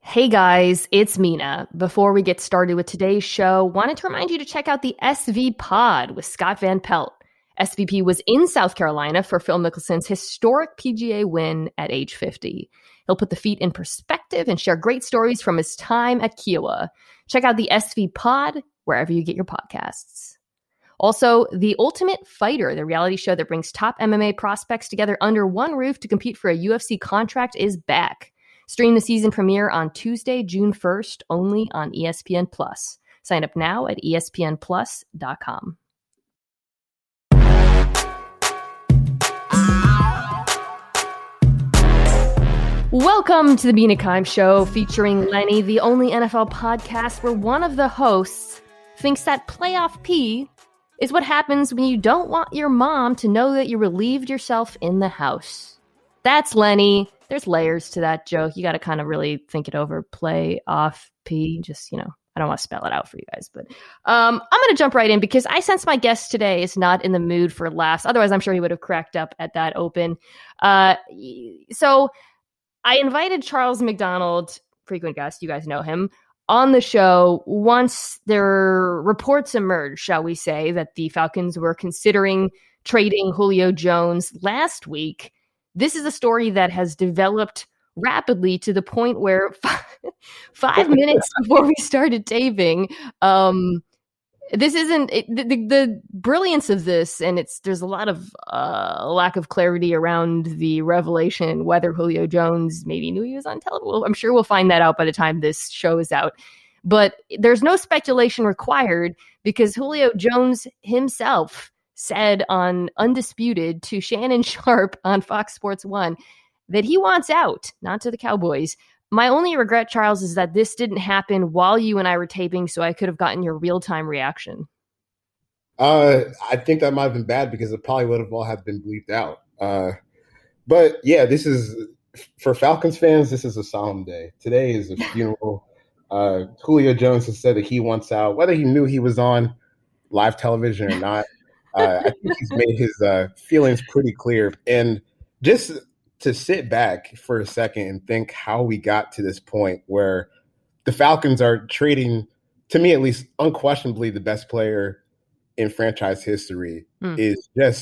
Hey guys, it's Mina. Before we get started with today's show, wanted to remind you to check out the SV Pod with Scott Van Pelt. SVP was in South Carolina for Phil Mickelson's historic PGA win at age 50. He'll put the feat in perspective and share great stories from his time at Kiowa. Check out the SV Pod wherever you get your podcasts. Also, The Ultimate Fighter, the reality show that brings top MMA prospects together under one roof to compete for a UFC contract, is back. Stream the season premiere on Tuesday, June 1st, only on ESPN+. Sign up now at espnplus.com. Welcome to the Mina Kimes Show, featuring Lenny, the only NFL podcast where one of the hosts thinks that playoff pee is what happens when you don't want your mom to know that you relieved yourself in the house. That's Lenny. There's layers to that joke. You got to kind of really think it over. Play off P. Just, I don't want to spell it out for you guys. But I'm going to jump right in because I sense my guest today is not in the mood for laughs. Otherwise, I'm sure he would have cracked up at that open. So I invited Charles McDonald, frequent guest, you guys know him, on the show once there reports emerged, shall we say, that the Falcons were considering trading Julio Jones last week. This is a story that has developed rapidly to the point where 5 minutes before we started taping, this isn't the brilliance of this, and there's a lot of lack of clarity around the revelation whether Julio Jones maybe knew he was on television. Well, I'm sure we'll find that out by the time this show is out. But there's no speculation required because Julio Jones himself said on Undisputed to Shannon Sharpe on Fox Sports 1 that he wants out, not to the Cowboys. My only regret, Charles, is that this didn't happen while you and I were taping, so I could have gotten your real-time reaction. I think that might have been bad because it probably would have all have been bleeped out. But yeah, this is, for Falcons fans, this is a solemn day. Today is a funeral. Julio Jones has said that he wants out, whether he knew he was on live television or not. I think he's made his feelings pretty clear. And just to sit back for a second and think how we got to this point where the Falcons are trading, to me at least, unquestionably the best player in franchise history is just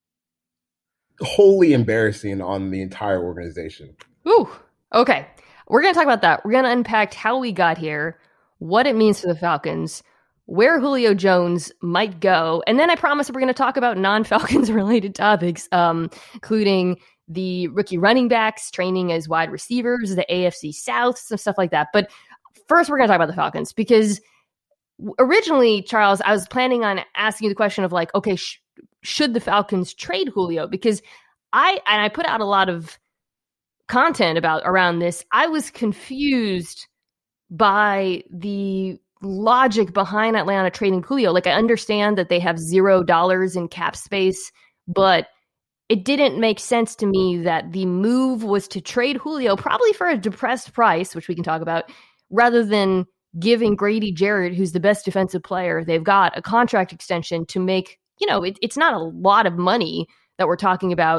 wholly embarrassing on the entire organization. Ooh, okay. We're going to talk about that. We're going to unpack how we got here, what it means for the Falcons, where Julio Jones might go. And then I promise we're going to talk about non-Falcons related topics, including the rookie running backs, training as wide receivers, the AFC South, some stuff like that. But first, we're going to talk about the Falcons because originally, Charles, I was planning on asking you the question of like, okay, should the Falcons trade Julio? Because I put out a lot of content around this. I was confused by the logic behind Atlanta trading Julio. Like, I understand that they have $0 in cap space, but it didn't make sense to me that the move was to trade Julio, probably for a depressed price, which we can talk about, rather than giving Grady Jarrett, who's the best defensive player they've got, a contract extension to make, it's not a lot of money that we're talking about.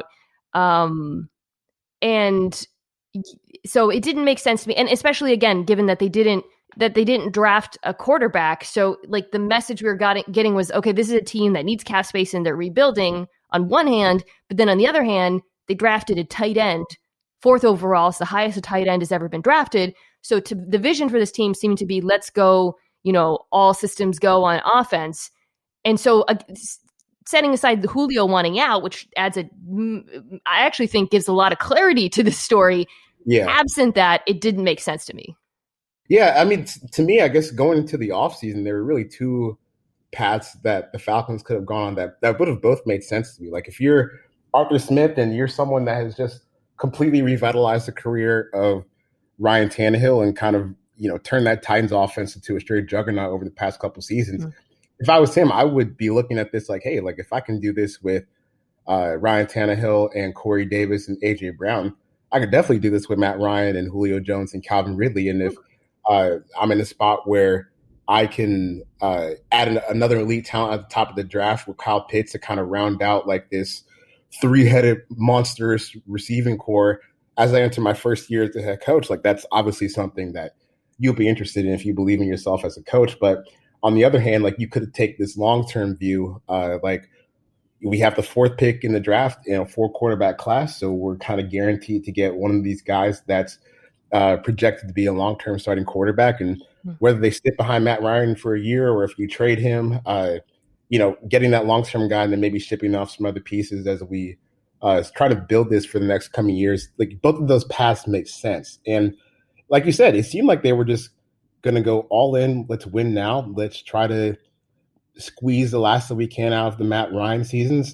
And so it didn't make sense to me. And especially, again, given that they didn't draft a quarterback. So like the message we were getting was, okay, this is a team that needs cap space and they're rebuilding on one hand, but then on the other hand, they drafted a tight end, 4th overall. It's the highest a tight end has ever been drafted. So the vision for this team seemed to be, let's go, all systems go on offense. And so setting aside the Julio wanting out, which I actually think gives a lot of clarity to this story. Yeah. Absent that, it didn't make sense to me. Yeah, I mean, to me, I guess going into the offseason, there were really two paths that the Falcons could have gone on that would have both made sense to me. Like, if you're Arthur Smith and you're someone that has just completely revitalized the career of Ryan Tannehill and kind of, turned that Titans offense into a straight juggernaut over the past couple seasons. Mm-hmm. If I was him, I would be looking at this like, hey, like if I can do this with Ryan Tannehill and Corey Davis and A.J. Brown, I could definitely do this with Matt Ryan and Julio Jones and Calvin Ridley. And if I'm in a spot where I can add another elite talent at the top of the draft with Kyle Pitts to kind of round out like this 3-headed monstrous receiving core, as I enter my first year as the head coach, like that's obviously something that you'll be interested in if you believe in yourself as a coach. But on the other hand, like you could take this long-term view, like we have the 4th pick in the draft, 4-quarterback class. So we're kind of guaranteed to get one of these guys that's projected to be a long-term starting quarterback. And whether they sit behind Matt Ryan for a year or if you trade him, getting that long-term guy and then maybe shipping off some other pieces as we try to build this for the next coming years, like both of those paths make sense. And like you said, it seemed like they were just going to go all in. Let's win now. Let's try to squeeze the last that we can out of the Matt Ryan seasons.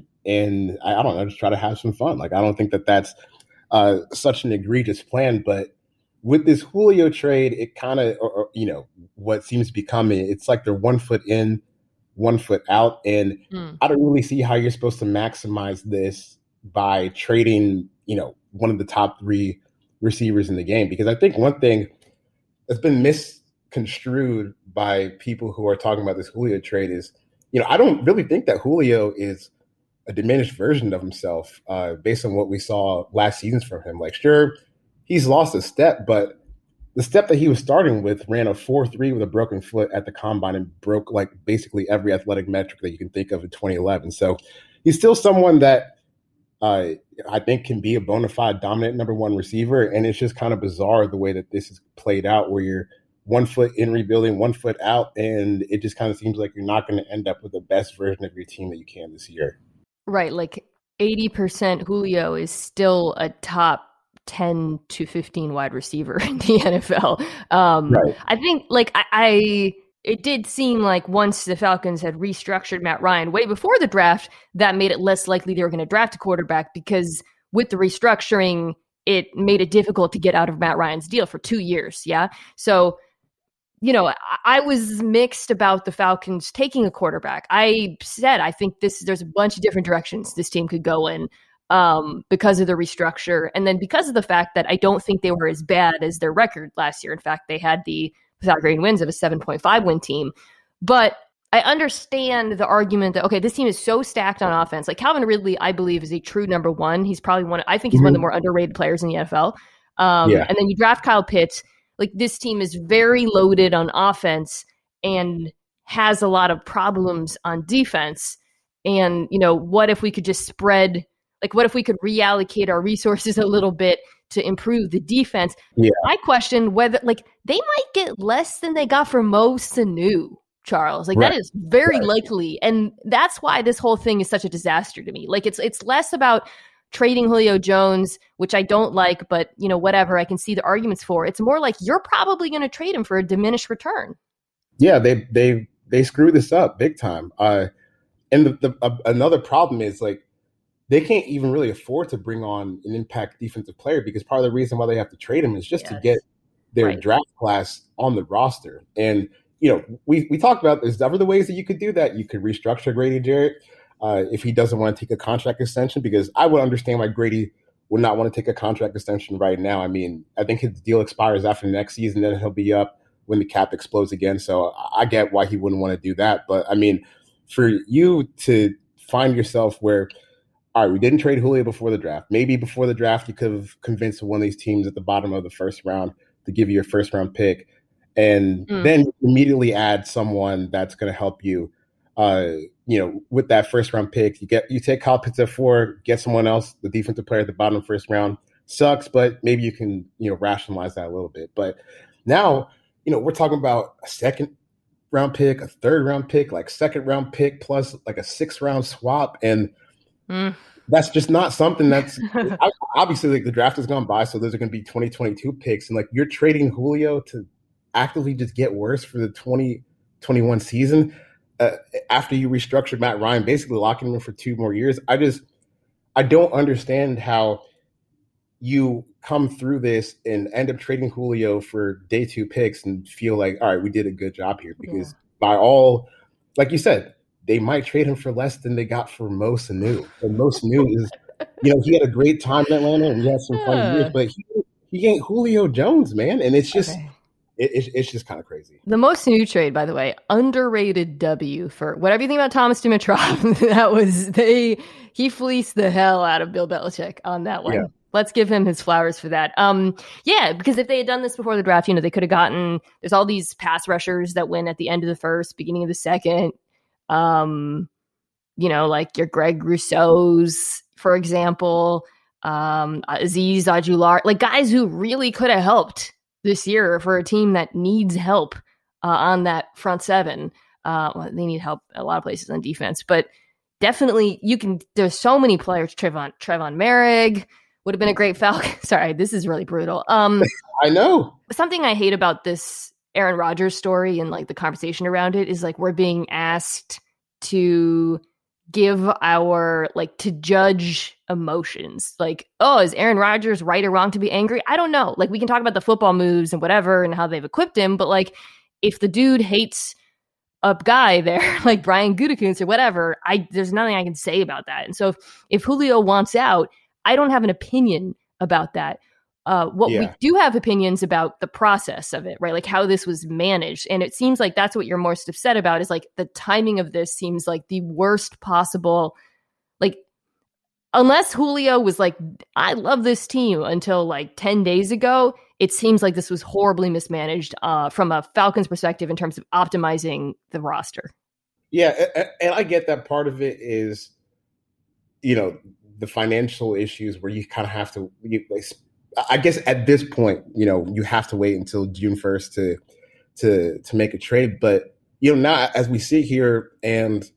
And I don't know, just try to have some fun. Like, I don't think that that's such an egregious plan, but with this Julio trade, it kind of, what seems to be coming, it's like they're 1 foot in, 1 foot out. And I don't really see how you're supposed to maximize this by trading, one of the top 3 receivers in the game. Because I think one thing that's been misconstrued by people who are talking about this Julio trade is, I don't really think that Julio is a diminished version of himself based on what we saw last season from him. Like, sure, he's lost a step, but the step that he was starting with ran a 4.3 with a broken foot at the combine and broke like basically every athletic metric that you can think of in 2011. So he's still someone that I think can be a bona fide dominant number 1 receiver. And it's just kind of bizarre the way that this is played out, where you're 1 foot in rebuilding, 1 foot out. And it just kind of seems like you're not going to end up with the best version of your team that you can this year. Right. Like 80% Julio is still a top 10 to 15 wide receiver in the NFL. Right. I think like it did seem like once the Falcons had restructured Matt Ryan way before the draft, that made it less likely they were going to draft a quarterback, because with the restructuring, it made it difficult to get out of Matt Ryan's deal for 2 years. Yeah. So, I was mixed about the Falcons taking a quarterback. I said, I think there's a bunch of different directions this team could go in because of the restructure. And then because of the fact that I don't think they were as bad as their record last year. In fact, they had the without grading wins of a 7.5 win team. But I understand the argument that, okay, this team is so stacked on offense. Like Calvin Ridley, I believe, is a true number 1. He's probably I think he's one of the more underrated players in the NFL. And then you draft Kyle Pitts. Like, this team is very loaded on offense and has a lot of problems on defense. And, what if we could just spread, like, what if we could reallocate our resources a little bit to improve the defense? Yeah. I question whether, like, they might get less than they got for Mo Sanu, Charles. Like, that is very likely. And that's why this whole thing is such a disaster to me. Like, it's less about trading Julio Jones, which I don't like, but whatever, I can see the arguments for. It's more like you're probably going to trade him for a diminished return. Yeah, they screw this up big time. And another problem is, like, they can't even really afford to bring on an impact defensive player, because part of the reason why they have to trade him is just to get their draft class on the roster. And we talked about there's other ways that you could do that. You could restructure Grady Jarrett. If he doesn't want to take a contract extension, because I would understand why Grady would not want to take a contract extension right now. I mean, I think his deal expires after next season, then he'll be up when the cap explodes again. So I get why he wouldn't want to do that. But I mean, for you to find yourself where, all right, we didn't trade Julio before the draft. Maybe before the draft, you could have convinced one of these teams at the bottom of the first round to give you your first round pick. And then immediately add someone that's going to help you. With that first round pick, you take Kyle Pitts at 4, get someone else, the defensive player at the bottom of the first round. Sucks, but maybe you can, rationalize that a little bit. But now, we're talking about a second round pick, a third round pick, like second round pick plus like a 6th round swap. And that's just not something that's obviously, like, the draft has gone by. So those are going to be 2022 picks. And like, you're trading Julio to actively just get worse for the 2021 season. After you restructured Matt Ryan, basically locking him for 2 more years. I don't understand how you come through this and end up trading Julio for day 2 picks and feel like, all right, we did a good job here, because by all, like you said, they might trade him for less than they got for Mo Sanu. And Mo Sanu is, he had a great time in Atlanta and he had some fun years, but he ain't Julio Jones, man. And it's just, it's just kind of crazy. The Mo Sanu trade, by the way, underrated W for whatever you think about Thomas Dimitrov. He fleeced the hell out of Bill Belichick on that one. Let's give him his flowers for that. Yeah, because if they had done this before the draft, they could have gotten, there's all these pass rushers that win at the end of the first, beginning of the second. Like your Greg Rousseau's, for example, Azeez Ojulari, like guys who really could have helped this year for a team that needs help on that front seven. They need help a lot of places on defense, but definitely there's so many players. Trevon Merrick would have been a great Falcon. Sorry, this is really brutal. I know. Something I hate about this Aaron Rodgers story and like the conversation around it is like we're being asked to to judge emotions. Like, oh, is Aaron Rodgers right or wrong to be angry? I don't know. Like, we can talk about the football moves and whatever and how they've equipped him, but like, if the dude hates a guy there, like Brian Gutekunst or whatever, there's nothing I can say about that. And so if Julio wants out, I don't have an opinion about that. We do have opinions about the process of it, right? Like how this was managed. And it seems like that's what you're most upset about is like the timing of this seems like the worst possible, like unless Julio was like, I love this team until like 10 days ago, it seems like this was horribly mismanaged from a Falcons perspective in terms of optimizing the roster. Yeah. And I get that part of it is, the financial issues where you kind of have to, I guess at this point, you have to wait until June 1st to make a trade. But, now as we sit here and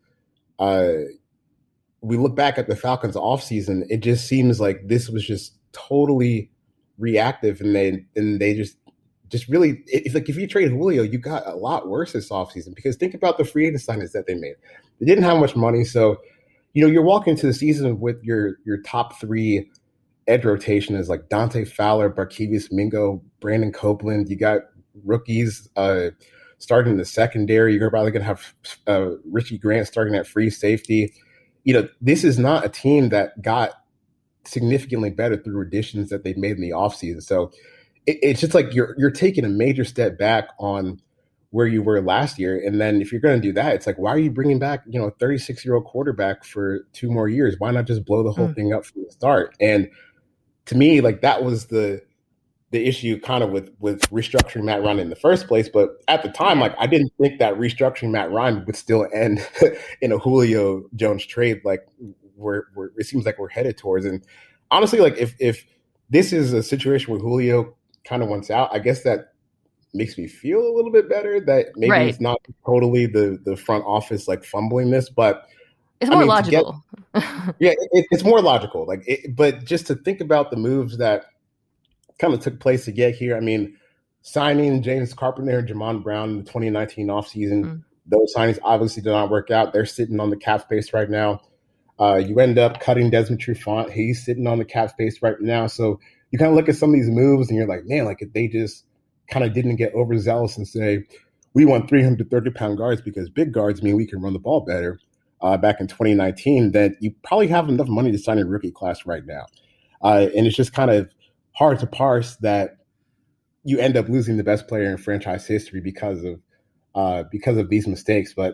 we look back at the Falcons offseason, it just seems like this was just totally reactive. And they just really, if you trade Julio, you got a lot worse this offseason because think about the free agent signings that they made. They didn't have much money. So, you're walking into the season with your top three edge rotation is like Dante Fowler, Barkevious Mingo, Brandon Copeland. You got rookies starting in the secondary. You're probably going to have Richie Grant starting at free safety. This is not a team that got significantly better through additions that they've made in the offseason. So it's just like you're taking a major step back on where you were last year. And then if you're going to do that, it's like, why are you bringing back, a 36-year-old quarterback for 2 more years? Why not just blow the whole thing up from the start? And to me, like that was the issue kind of with restructuring Matt Ryan in the first place. But at the time, like I didn't think that restructuring Matt Ryan would still end in a Julio Jones trade, like where it seems like we're headed towards. And honestly, like if this is a situation where Julio kind of wants out, I guess that makes me feel a little bit better that maybe it's not totally the front office like fumbling this, but it's more logical. It's more logical. Like, but just to think about the moves that kind of took place to get here. I mean, signing James Carpenter and Jamon Brown in the 2019 offseason, those signings obviously did not work out. They're sitting on the cap space right now. You end up cutting Desmond Trufant. He's sitting on the cap space right now. So you kind of look at some of these moves and you're like, man, like if they just kind of didn't get overzealous and say, we want 330-pound guards because big guards mean we can run the ball better back in 2019, then you probably have enough money to sign a rookie class right now. And it's just kind of hard to parse that you end up losing the best player in franchise history because of these mistakes. But,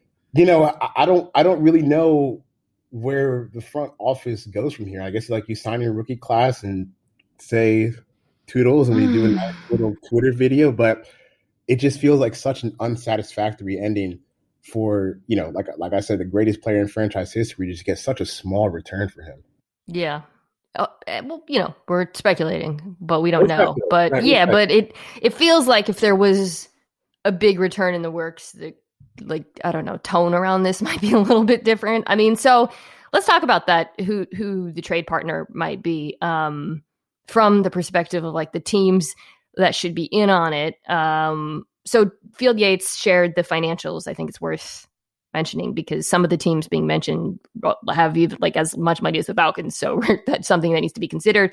I don't really know where the front office goes from here. I guess like you sign a rookie class and say toodles and we do a nice little Twitter video, but it just feels like such an unsatisfactory ending for, like I said, the greatest player in franchise history just gets such a small return for him. Yeah. Well, we're speculating, but we don't know. But right, yeah, but it feels like if there was a big return in the works, I don't know, tone around this might be a little bit different. I mean, so let's talk about that, who the trade partner might be from the perspective of like the teams that should be in on it. So Field Yates shared the financials. I think it's worth mentioning because some of the teams being mentioned have even like as much money as the Falcons. So that's something that needs to be considered.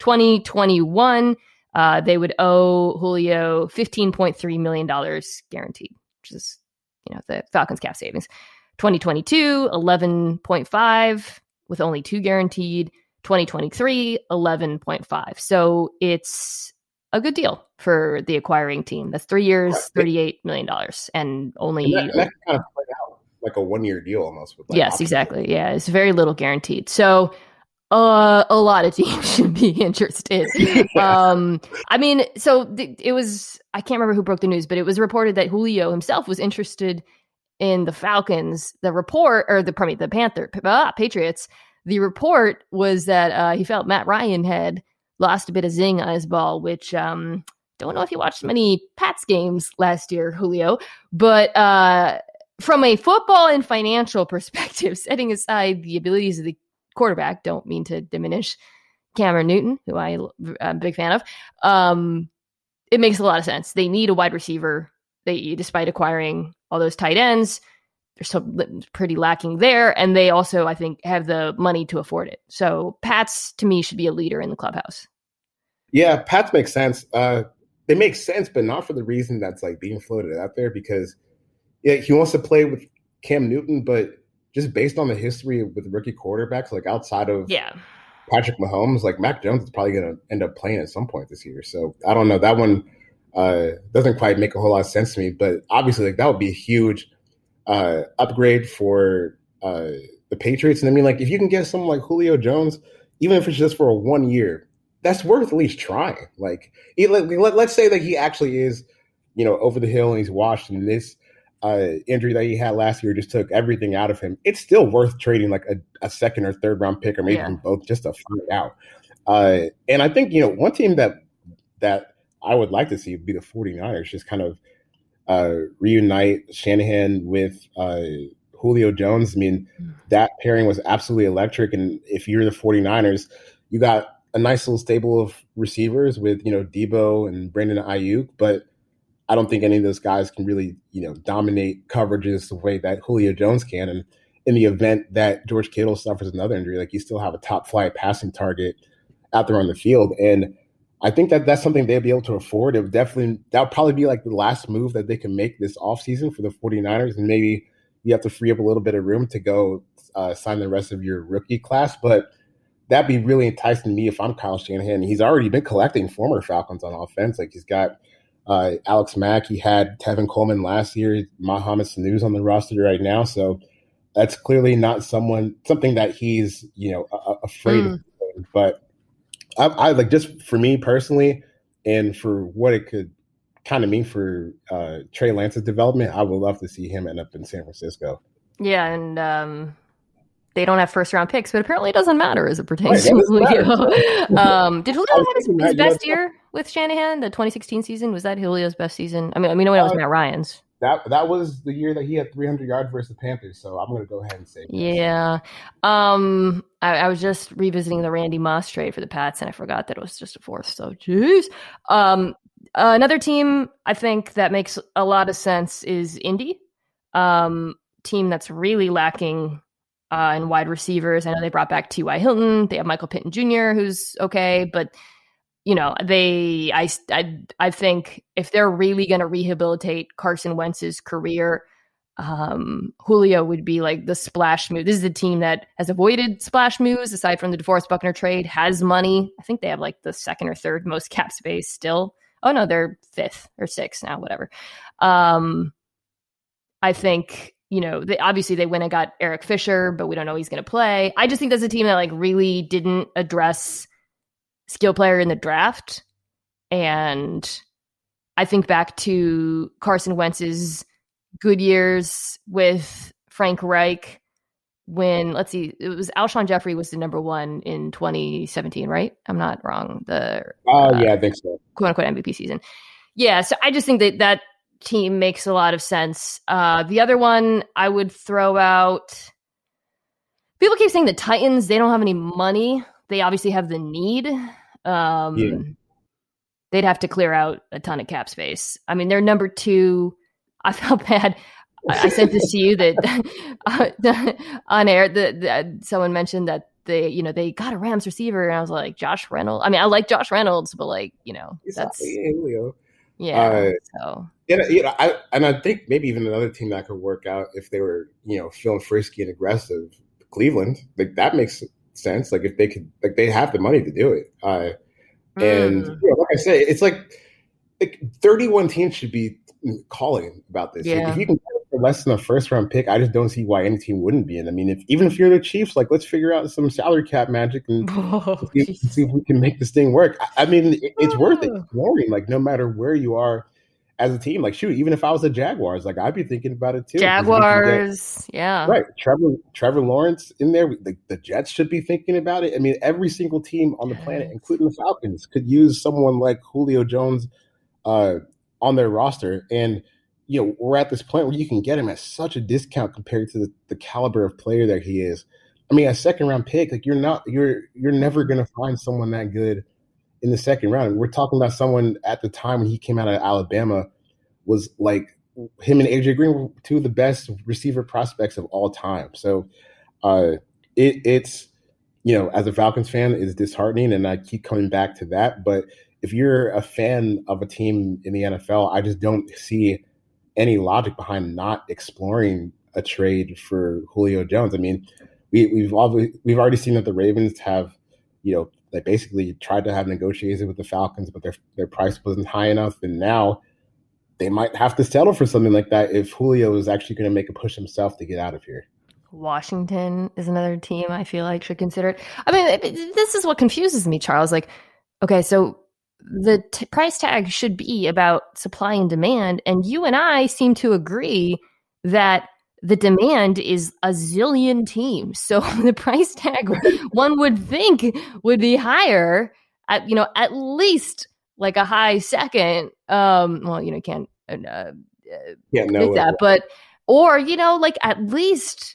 2021, they would owe Julio $15.3 million guaranteed, which is, the Falcons cap savings. 2022, 11.5 with only 2 guaranteed. 2023, 11.5. So it's a good deal for the acquiring team. That's 3 years, $38 million, and only that kind of played out like a 1-year deal almost. With yes, exactly. Yeah, it's very little guaranteed. So A lot of teams should be interested. I mean, so it was, I can't remember who broke the news, but it was reported that Julio himself was interested in the Falcons. The report, or the Patriots, the report was that he felt Matt Ryan had lost a bit of zing on his ball, which don't know if you watched many Pats games last year, Julio, but from a football and financial perspective, setting aside the abilities of the quarterback, don't mean to diminish Cameron Newton, who I'm a big fan of. It makes a lot of sense. They need a wide receiver. Despite acquiring all those tight ends, they're still pretty lacking there. And they also, I think, have the money to afford it. So Pats, to me, should be a leader in the clubhouse. Yeah, Pats make sense. They make sense, but not for the reason that's like being floated out there, because he wants to play with Cam Newton, but just based on the history with rookie quarterbacks, like outside of Patrick Mahomes, like Mac Jones is probably going to end up playing at some point this year. So I don't know. That one doesn't quite make a whole lot of sense to me, but obviously like that would be a huge upgrade for the Patriots. And I mean, like if you can get someone like Julio Jones, even if it's just for a 1 year, that's worth at least trying. Like let's say that he actually is, over the hill and he's washed, and this injury that he had last year just took everything out of him. It's still worth trading like a second or third round pick, or maybe even both, just to find out. And I think, one team that I would like to see would be the 49ers, just kind of reunite Shanahan with Julio Jones. I mean, that pairing was absolutely electric. And if you're the 49ers, you got a nice little stable of receivers with, Debo and Brandon Ayuk, but I don't think any of those guys can really, dominate coverages the way that Julio Jones can. And in the event that George Kittle suffers another injury, like you still have a top flight passing target out there on the field. And I think that that's something they'll be able to afford. That'll probably be like the last move that they can make this offseason for the 49ers. And maybe you have to free up a little bit of room to go sign the rest of your rookie class. But that'd be really enticing to me if I'm Kyle Shanahan. He's already been collecting former Falcons on offense. Like he's got Alex Mack, he had Tevin Coleman last year, Mohamed Sanu's on the roster right now. So that's clearly not something that he's, afraid of doing. But I like, just for me personally, and for what it could kind of mean for Trey Lance's development, I would love to see him end up in San Francisco. Yeah, and they don't have first round picks, but apparently it doesn't matter as it pertains to Julio. Did Julio have his best year with Shanahan? The 2016 season, was that Julio's best season? I mean, it was Matt Ryan's. That was the year that he had 300 yards versus the Panthers. So I'm going to go ahead and say that. Yeah. I was just revisiting the Randy Moss trade for the Pats, and I forgot that it was just a fourth. So, geez. Another team I think that makes a lot of sense is Indy. Team that's really lacking in wide receivers. I know they brought back T.Y. Hilton. They have Michael Pittman Jr., who's okay, but I think if they're really going to rehabilitate Carson Wentz's career, Julio would be like the splash move. This is a team that has avoided splash moves aside from the DeForest Buckner trade, has money. I think they have like the second or third most cap space still. Oh no, they're fifth or sixth now, whatever. I think, obviously they went and got Eric Fisher, but we don't know he's going to play. I just think that's a team that like really didn't address skill player in the draft. And I think back to Carson Wentz's good years with Frank Reich when, let's see, it was Alshon Jeffrey was the number one in 2017, right? I'm not wrong. Yeah, I think so. Quote unquote MVP season. Yeah. So I just think that team makes a lot of sense. The other one I would throw out, people keep saying the Titans, they don't have any money. They obviously have the need. They'd have to clear out a ton of cap space. I mean, they're number 2. I felt bad. I sent this to you that on air, someone mentioned that they got a Rams receiver, and I was like, Josh Reynolds. I mean, I like Josh Reynolds, but like, that's Julio. Yeah. I think maybe even another team that could work out if they were, feeling frisky and aggressive. Cleveland, like that makes sense. Like if they could, like they have the money to do it. And like I say, it's like 31 teams should be calling about this. Yeah. Like if you can get less than a first round pick, I just don't see why any team wouldn't be in. I mean, even if you're the Chiefs, like let's figure out some salary cap magic and Oh, see if we can make this thing work. I mean, it's worth exploring. Like no matter where you are as a team, like shoot, even if I was the Jaguars, like I'd be thinking about it too. Jaguars, yeah, right. Trevor Lawrence in there. The Jets should be thinking about it. I mean, every single team on the planet, including the Falcons, could use someone like Julio Jones on their roster. And we're at this point where you can get him at such a discount compared to the caliber of player that he is. I mean, a second round pick, like you're never going to find someone that good in the second round. We're talking about someone at the time when he came out of Alabama was like him and AJ Green were two of the best receiver prospects of all time. So it's as a Falcons fan, it's disheartening, and I keep coming back to that. But if you're a fan of a team in the NFL, I just don't see any logic behind not exploring a trade for Julio Jones. I mean, we've already seen that the Ravens have, they basically tried to have negotiations with the Falcons, but their price wasn't high enough, and now they might have to settle for something like that if Julio is actually going to make a push himself to get out of here. Washington is another team I feel like should consider it. I mean, this is what confuses me, Charles. Like, okay, so the price tag should be about supply and demand. And you and I seem to agree that the demand is a zillion teams. So the price tag one would think would be higher at least like a high second. Well, can't that, but, or, like at least,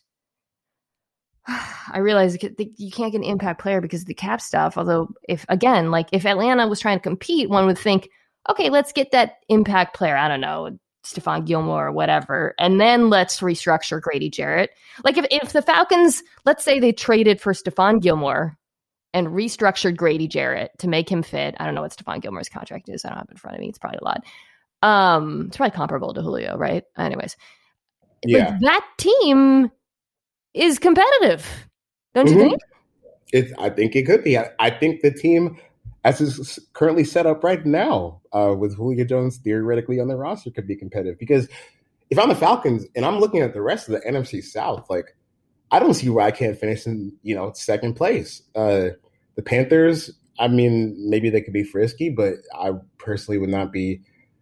I realize you can't get an impact player because of the cap stuff. Although if Atlanta was trying to compete, one would think, okay, let's get that impact player. I don't know, Stephon Gilmore or whatever. And then let's restructure Grady Jarrett. Like if the Falcons, let's say they traded for Stephon Gilmore and restructured Grady Jarrett to make him fit. I don't know what Stephon Gilmore's contract is. I don't have it in front of me. It's probably a lot. It's probably comparable to Julio, right? Anyways. Yeah. Like that team is competitive, don't you think? I think it could be. I think the team, as is currently set up right now, with Julio Jones theoretically on the roster, could be competitive. Because if I'm the Falcons and I'm looking at the rest of the NFC South, like I don't see why I can't finish in second place. The Panthers, I mean, maybe they could be frisky, but I personally would not be.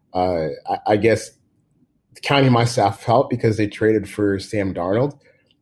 I guess counting myself out because they traded for Sam Darnold.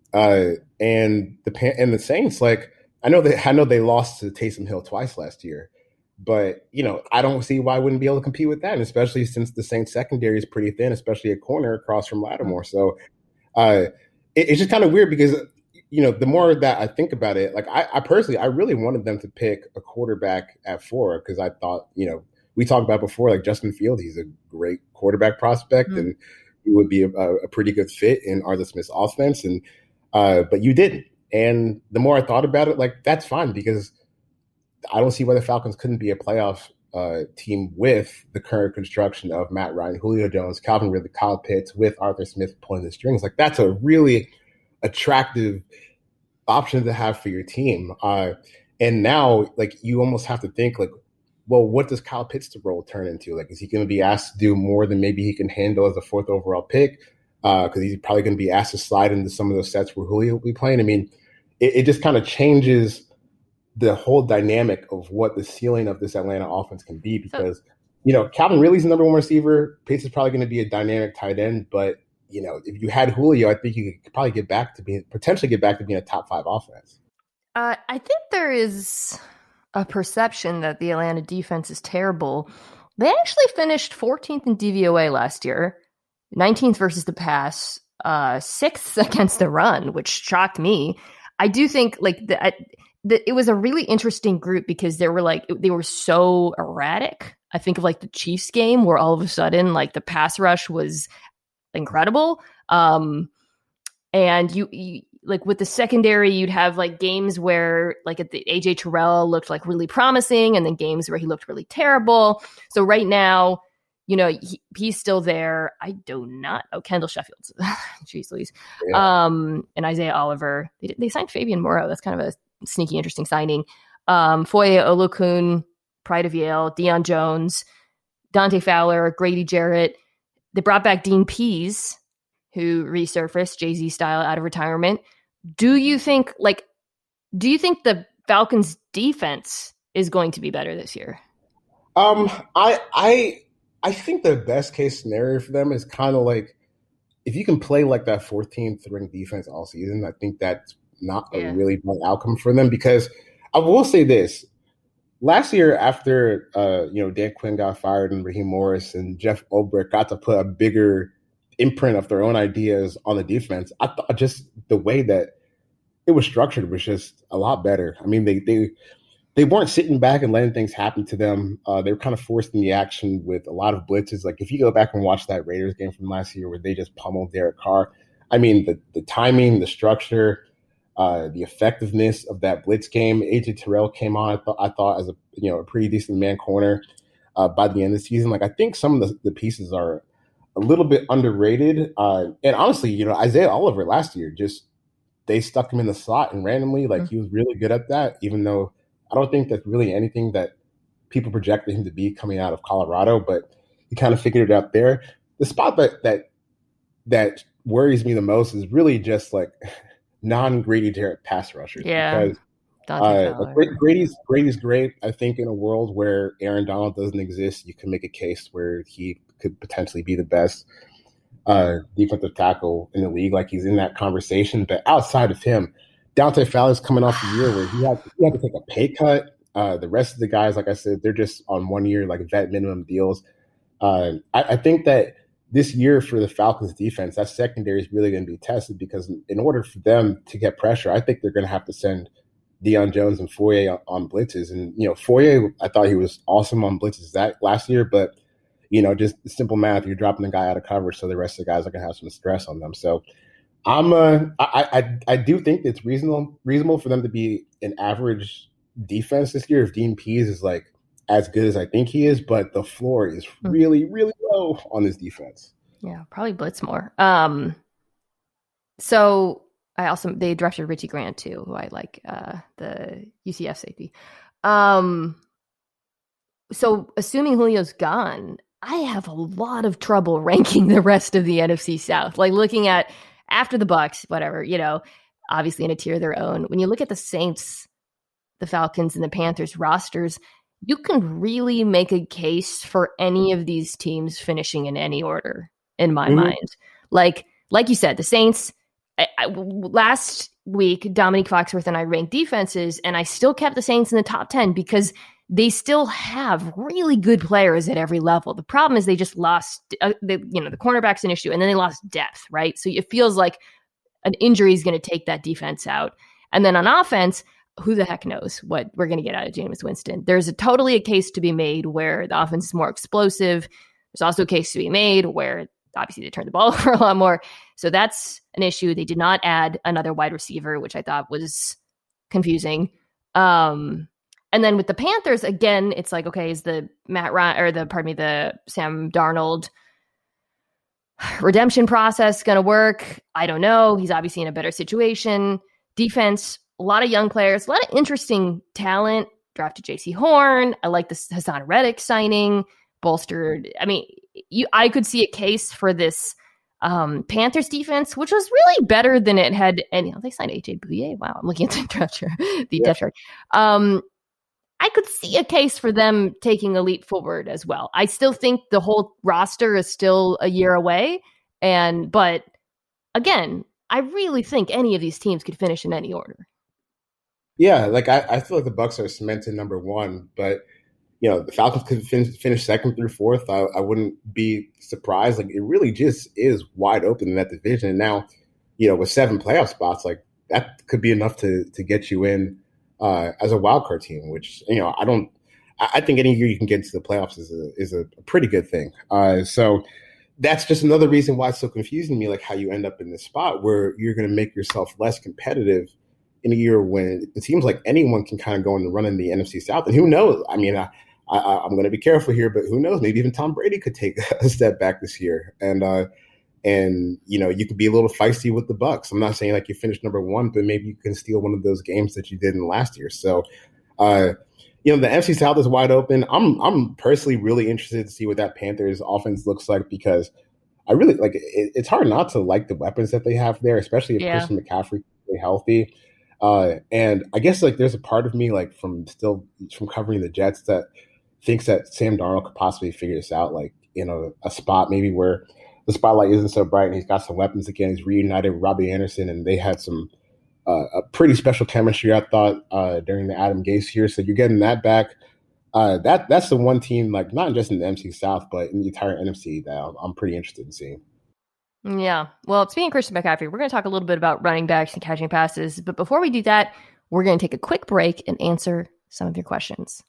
And the Saints, like I know they lost to Taysom Hill twice last year, but I don't see why I wouldn't be able to compete with that, and especially since the Saints secondary is pretty thin, especially at corner across from Lattimore. So it's just kind of weird because the more that I think about it, like I personally really wanted them to pick a quarterback at 4 because I thought we talked about before, like Justin Fields, he's a great quarterback prospect and he would be a pretty good fit in Arthur Smith's offense, and but you didn't. And the more I thought about it, like that's fine because I don't see why the Falcons couldn't be a playoff team with the current construction of Matt Ryan, Julio Jones, Calvin Ridley, Kyle Pitts, with Arthur Smith pulling the strings. Like that's a really attractive option to have for your team. And now, like you almost have to think like, well, what does Kyle Pitts' role turn into? Like, is he going to be asked to do more than maybe he can handle as a 4th overall pick? Because he's probably going to be asked to slide into some of those sets where Julio will be playing. I mean, it just kind of changes the whole dynamic of what the ceiling of this Atlanta offense can be because, Calvin Ridley's the number 1 receiver. Pitts is probably going to be a dynamic tight end. But, if you had Julio, I think you could probably potentially get back to being a top 5 offense. I think there is a perception that the Atlanta defense is terrible. They actually finished 14th in DVOA last year, 19th versus the pass, 6th against the run, which shocked me. I do think it was a really interesting group because they were so erratic. I think of like the Chiefs game where all of a sudden like the pass rush was incredible. And you like with the secondary, you'd have like games where like at the AJ Terrell looked like really promising and then games where he looked really terrible. So right now, he's still there. I do not. Oh, Kendall Sheffield's. Jeez Louise. Yeah. And Isaiah Oliver. They signed Fabian Moreau. That's kind of a sneaky, interesting signing. Foye Olokun, Pride of Yale, Deion Jones, Dante Fowler, Grady Jarrett. They brought back Dean Pease. who resurfaced Jay-Z style out of retirement. Do you think the Falcons defense is going to be better this year? I think the best case scenario for them is kind of like if you can play like that 14th ranked defense all season. I think that's not a really bad outcome for them, because I will say this: last year, after Dan Quinn got fired and Raheem Morris and Jeff Ulbrich got to put a bigger imprint of their own ideas on the defense, I thought just the way that it was structured was just a lot better. I mean, they weren't sitting back and letting things happen to them. They were kind of forced in the action with a lot of blitzes. Like if you go back and watch that Raiders game from last year where they just pummeled Derek Carr, I mean, the timing, the structure, the effectiveness of that blitz game. AJ Terrell came on, I thought as a pretty decent man corner by the end of the season. Like I think some of the pieces are a little bit underrated. And honestly, Isaiah Oliver last year, just they stuck him in the slot and randomly, like he was really good at that, even though I don't think that's really anything that people projected him to be coming out of Colorado, but he kind of figured it out there. The spot that worries me the most is really just like non-Grady Jarrett pass rushers. Yeah. Because Grady's great. I think in a world where Aaron Donald doesn't exist, you can make a case where he could potentially be the best defensive tackle in the league. Like he's in that conversation. But outside of him, Dante Fowler's coming off a year where he had to take a pay cut. The rest of the guys, like I said, they're just on 1 year, like vet minimum deals. I think that this year for the Falcons defense, that secondary is really going to be tested, because in order for them to get pressure, I think they're going to have to send Deion Jones and Foye on blitzes. And, Foye, I thought he was awesome on blitzes that last year, but, just simple math, you're dropping the guy out of coverage, so the rest of the guys are going to have some stress on them. So I do think it's reasonable for them to be an average defense this year if Dean Pease is like as good as I think he is, but the floor is really, really low on this defense. Yeah, probably blitz more. So they drafted Richie Grant too, who I like, the UCF safety. So assuming Julio's gone, I have a lot of trouble ranking the rest of the NFC South. Like looking at after the Bucs, whatever, obviously in a tier of their own. When you look at the Saints, the Falcons, and the Panthers rosters, you can really make a case for any of these teams finishing in any order, in my mind. Like you said, the Saints, last week, Dominique Foxworth and I ranked defenses, and I still kept the Saints in the top 10 because they still have really good players at every level. The problem is they just lost, the cornerback's an issue, and then they lost depth, right? So it feels like an injury is going to take that defense out. And then on offense, who the heck knows what we're going to get out of Jameis Winston. There's totally a case to be made where the offense is more explosive. There's also a case to be made where obviously they turn the ball over a lot more. So that's an issue. They did not add another wide receiver, which I thought was confusing. And then with the Panthers, again, it's like, okay, is the the Sam Darnold redemption process going to work? I don't know. He's obviously in a better situation. Defense, a lot of young players, a lot of interesting talent. Drafted J.C. Horn. I like this Hassan Reddick signing. Bolstered. I mean, I could see a case for this Panthers defense, which was really better than it had. And they signed A.J. Bouye. Wow, I'm looking at the draft chart. Depth chart. I could see a case for them taking a leap forward as well. I still think the whole roster is still a year away. But again, I really think any of these teams could finish in any order. Yeah, like I feel like the Bucs are cemented number one, but the Falcons could finish second through fourth. I wouldn't be surprised. Like it really just is wide open in that division. And now, with 7 playoff spots, like that could be enough to get you in as a wild card team, which, I think any year you can get into the playoffs is a pretty good thing. So that's just another reason why it's so confusing to me, like how you end up in this spot where you're going to make yourself less competitive in a year when it seems like anyone can kind of go in the run in the NFC South. And who knows? I mean, I'm going to be careful here, but who knows? Maybe even Tom Brady could take a step back this year. And you could be a little feisty with the Bucs. I'm not saying like you finish number one, but maybe you can steal one of those games that you did in last year. So, the NFC South is wide open. I'm personally really interested to see what that Panthers offense looks like because, I really like it's hard not to like the weapons that they have there, especially if Yeah. Christian McCaffrey is healthy. And I guess like there's a part of me like from covering the Jets that thinks that Sam Darnold could possibly figure this out, like a spot maybe where the spotlight isn't so bright and he's got some weapons again. He's reunited with Robbie Anderson, and they had some a pretty special chemistry, I thought, during the Adam Gase year. So you're getting that back. That's the one team, like not just in the NFC South, but in the entire NFC that I'm pretty interested in seeing. Yeah. Well, speaking of Christian McCaffrey, we're going to talk a little bit about running backs and catching passes. But before we do that, we're going to take a quick break and answer some of your questions.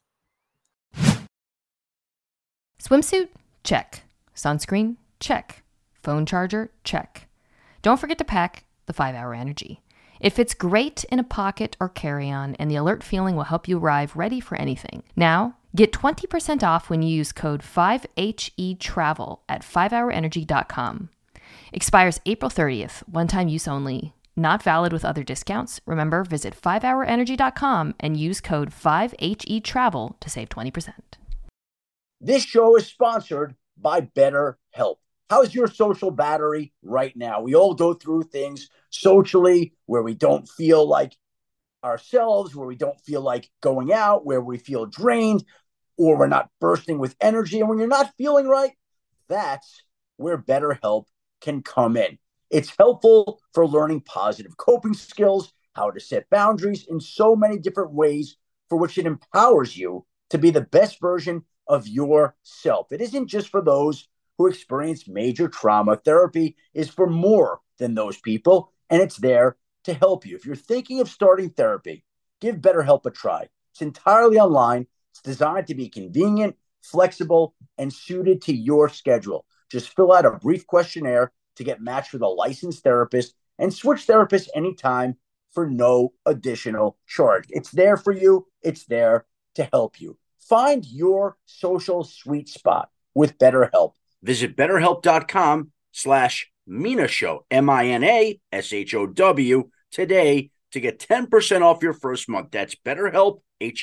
Swimsuit? Check. Sunscreen? Check. Phone charger? Check. Don't forget to pack the 5-Hour Energy. It fits great in a pocket or carry-on, and the alert feeling will help you arrive ready for anything. Now, get 20% off when you use code 5HETRAVEL at 5hourenergy.com. Expires April 30th, one-time use only. Not valid with other discounts. Remember, visit 5hourenergy.com and use code 5HETRAVEL to save 20%. This show is sponsored by BetterHelp. How's your social battery right now? We all go through things socially where we don't feel like ourselves, where we don't feel like going out, where we feel drained, or we're not bursting with energy. And when you're not feeling right, that's where BetterHelp can come in. It's helpful for learning positive coping skills, how to set boundaries in so many different ways for which it empowers you to be the best version of yourself. It isn't just for those who experience major trauma. Therapy is for more than those people, and it's there to help you. If you're thinking of starting therapy, give BetterHelp a try. It's entirely online. It's designed to be convenient, flexible, and suited to your schedule. Just fill out a brief questionnaire to get matched with a licensed therapist and switch therapists anytime for no additional charge. It's there for you. It's there to help you. Find your social sweet spot with BetterHelp. Visit BetterHelp.com/Mina Show, MINASHOW today to get 10% off your first month. That's BetterHelp,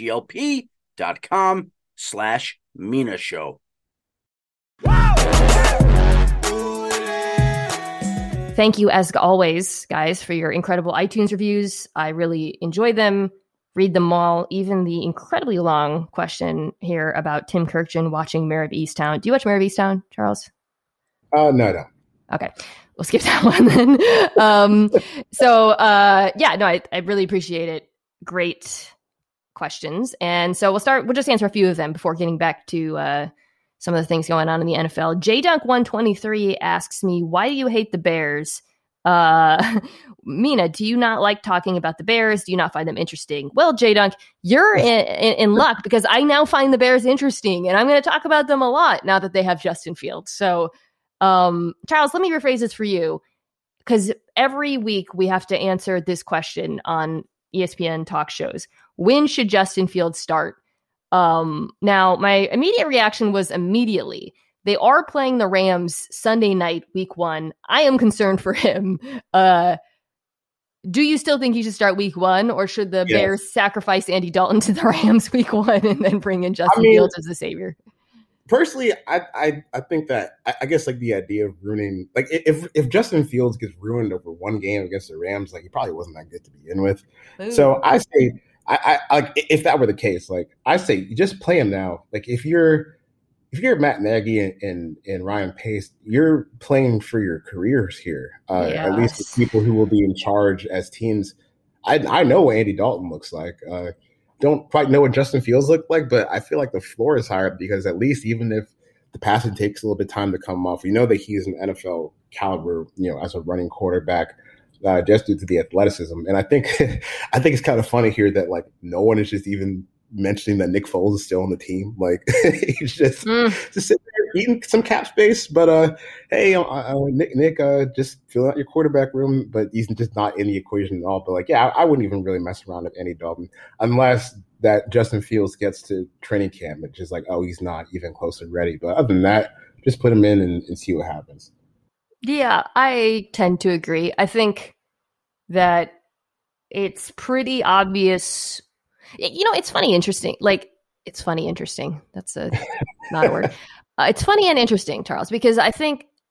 HELP.com/Mina Show. Thank you, as always, guys, for your incredible iTunes reviews. I really enjoy them, read them all, even the incredibly long question here about Tim Kirkjian watching Mayor of Easttown. Do you watch Mayor of Easttown, Charles? No. Okay, we'll skip that one then. I really appreciate it. Great questions. And so we'll just answer a few of them before getting back to some of the things going on in the NFL. JDunk123 asks me, why do you hate the Bears? Mina, do you not like talking about the Bears? Do you not find them interesting? Well, JDunk, you're in luck because I now find the Bears interesting, and I'm going to talk about them a lot now that they have Justin Fields. So, Charles, let me rephrase this for you, because every week we have to answer this question on ESPN talk shows. When should Justin Fields start? Now, my immediate reaction was immediately. They are playing the Rams Sunday night, week 1. I am concerned for him. Do you still think he should start week 1, or should the Bears sacrifice Andy Dalton to the Rams week 1 and then bring in Justin Fields as the savior? Personally, I think that I guess like the idea of ruining, like if Justin Fields gets ruined over one game against the Rams, like he probably wasn't that good to begin with. Ooh. So I say I like if that were the case, like I say you just play him now. Like if you're Matt Nagy and Ryan Pace, you're playing for your careers here. At least the people who will be in charge as teams. I know what Andy Dalton looks like. Don't quite know what Justin Fields looked like, but I feel like the floor is higher because at least even if the passing takes a little bit of time to come off, we know that he's an NFL caliber, as a running quarterback, just due to the athleticism. And I think it's kind of funny here that like no one is just even mentioning that Nick Foles is still on the team. Like he's just sitting there eating some cap space. But hey, Nick, just fill out your quarterback room. But he's just not in the equation at all. But like, I wouldn't even really mess around with Andy Dalton unless that Justin Fields gets to training camp. It's just like, oh, he's not even close to ready. But other than that, just put him in and see what happens. Yeah, I tend to agree. I think that it's pretty obvious. It's funny, interesting. Like, it's funny, interesting. That's not a word. It's funny and interesting, Charles, because I think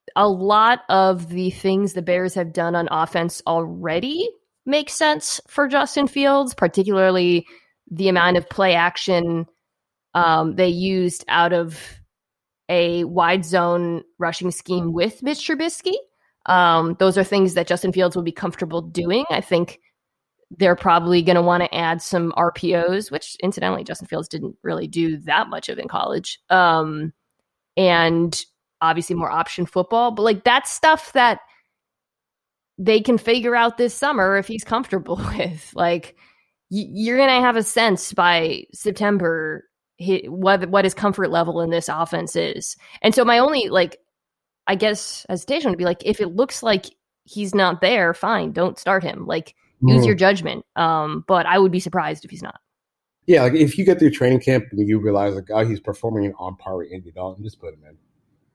a lot of the things the Bears have done on offense already make sense for Justin Fields, particularly the amount of play action they used out of a wide zone rushing scheme with Mitch Trubisky. Those are things that Justin Fields will be comfortable doing. I think they're probably going to want to add some RPOs, which incidentally, Justin Fields didn't really do that much of in college. And obviously more option football, but like that's stuff that they can figure out this summer if he's comfortable with. Like you're going to have a sense by September what his comfort level in this offense is. And so my only, like, I guess hesitation would be like, if it looks like he's not there, fine, don't start him. Like use your judgment. But I would be surprised if he's not. Yeah, like if you get through training camp and you realize like, oh, he's performing on par with Andy Dalton, just put him in.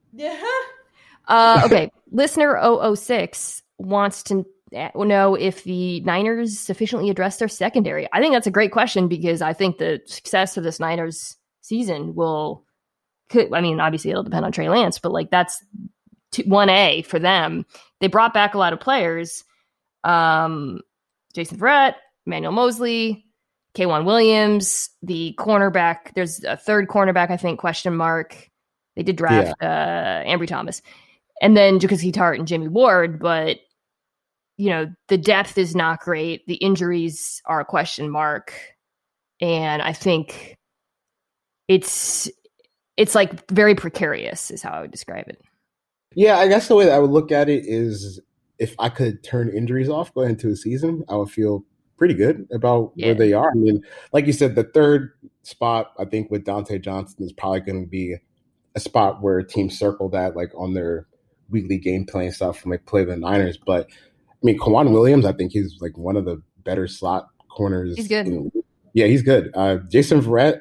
Yeah. Okay. Listener 006 wants to know if the Niners sufficiently address their secondary. I think that's a great question because I think the success of this Niners season obviously it'll depend on Trey Lance, but like that's 1A for them. They brought back a lot of players. Jason Verrett, Emmanuel Mosley, K'Wan Williams, the cornerback. There's a third cornerback, I think, question mark. They did draft Ambry Thomas. And then Jaquiski Tartt and Jimmy Ward, but the depth is not great. The injuries are a question mark. And I think it's like very precarious is how I would describe it. Yeah, I guess the way that I would look at it is if I could turn injuries off going into a season, I would feel pretty good about where they are. I mean, like you said, the third spot, I think with Dante Johnson is probably going to be a spot where teams circle that like on their weekly game plan stuff when they play the Niners. But I mean, K'Wan Williams, I think he's like one of the better slot corners. He's good. He's good. Jason Verrett,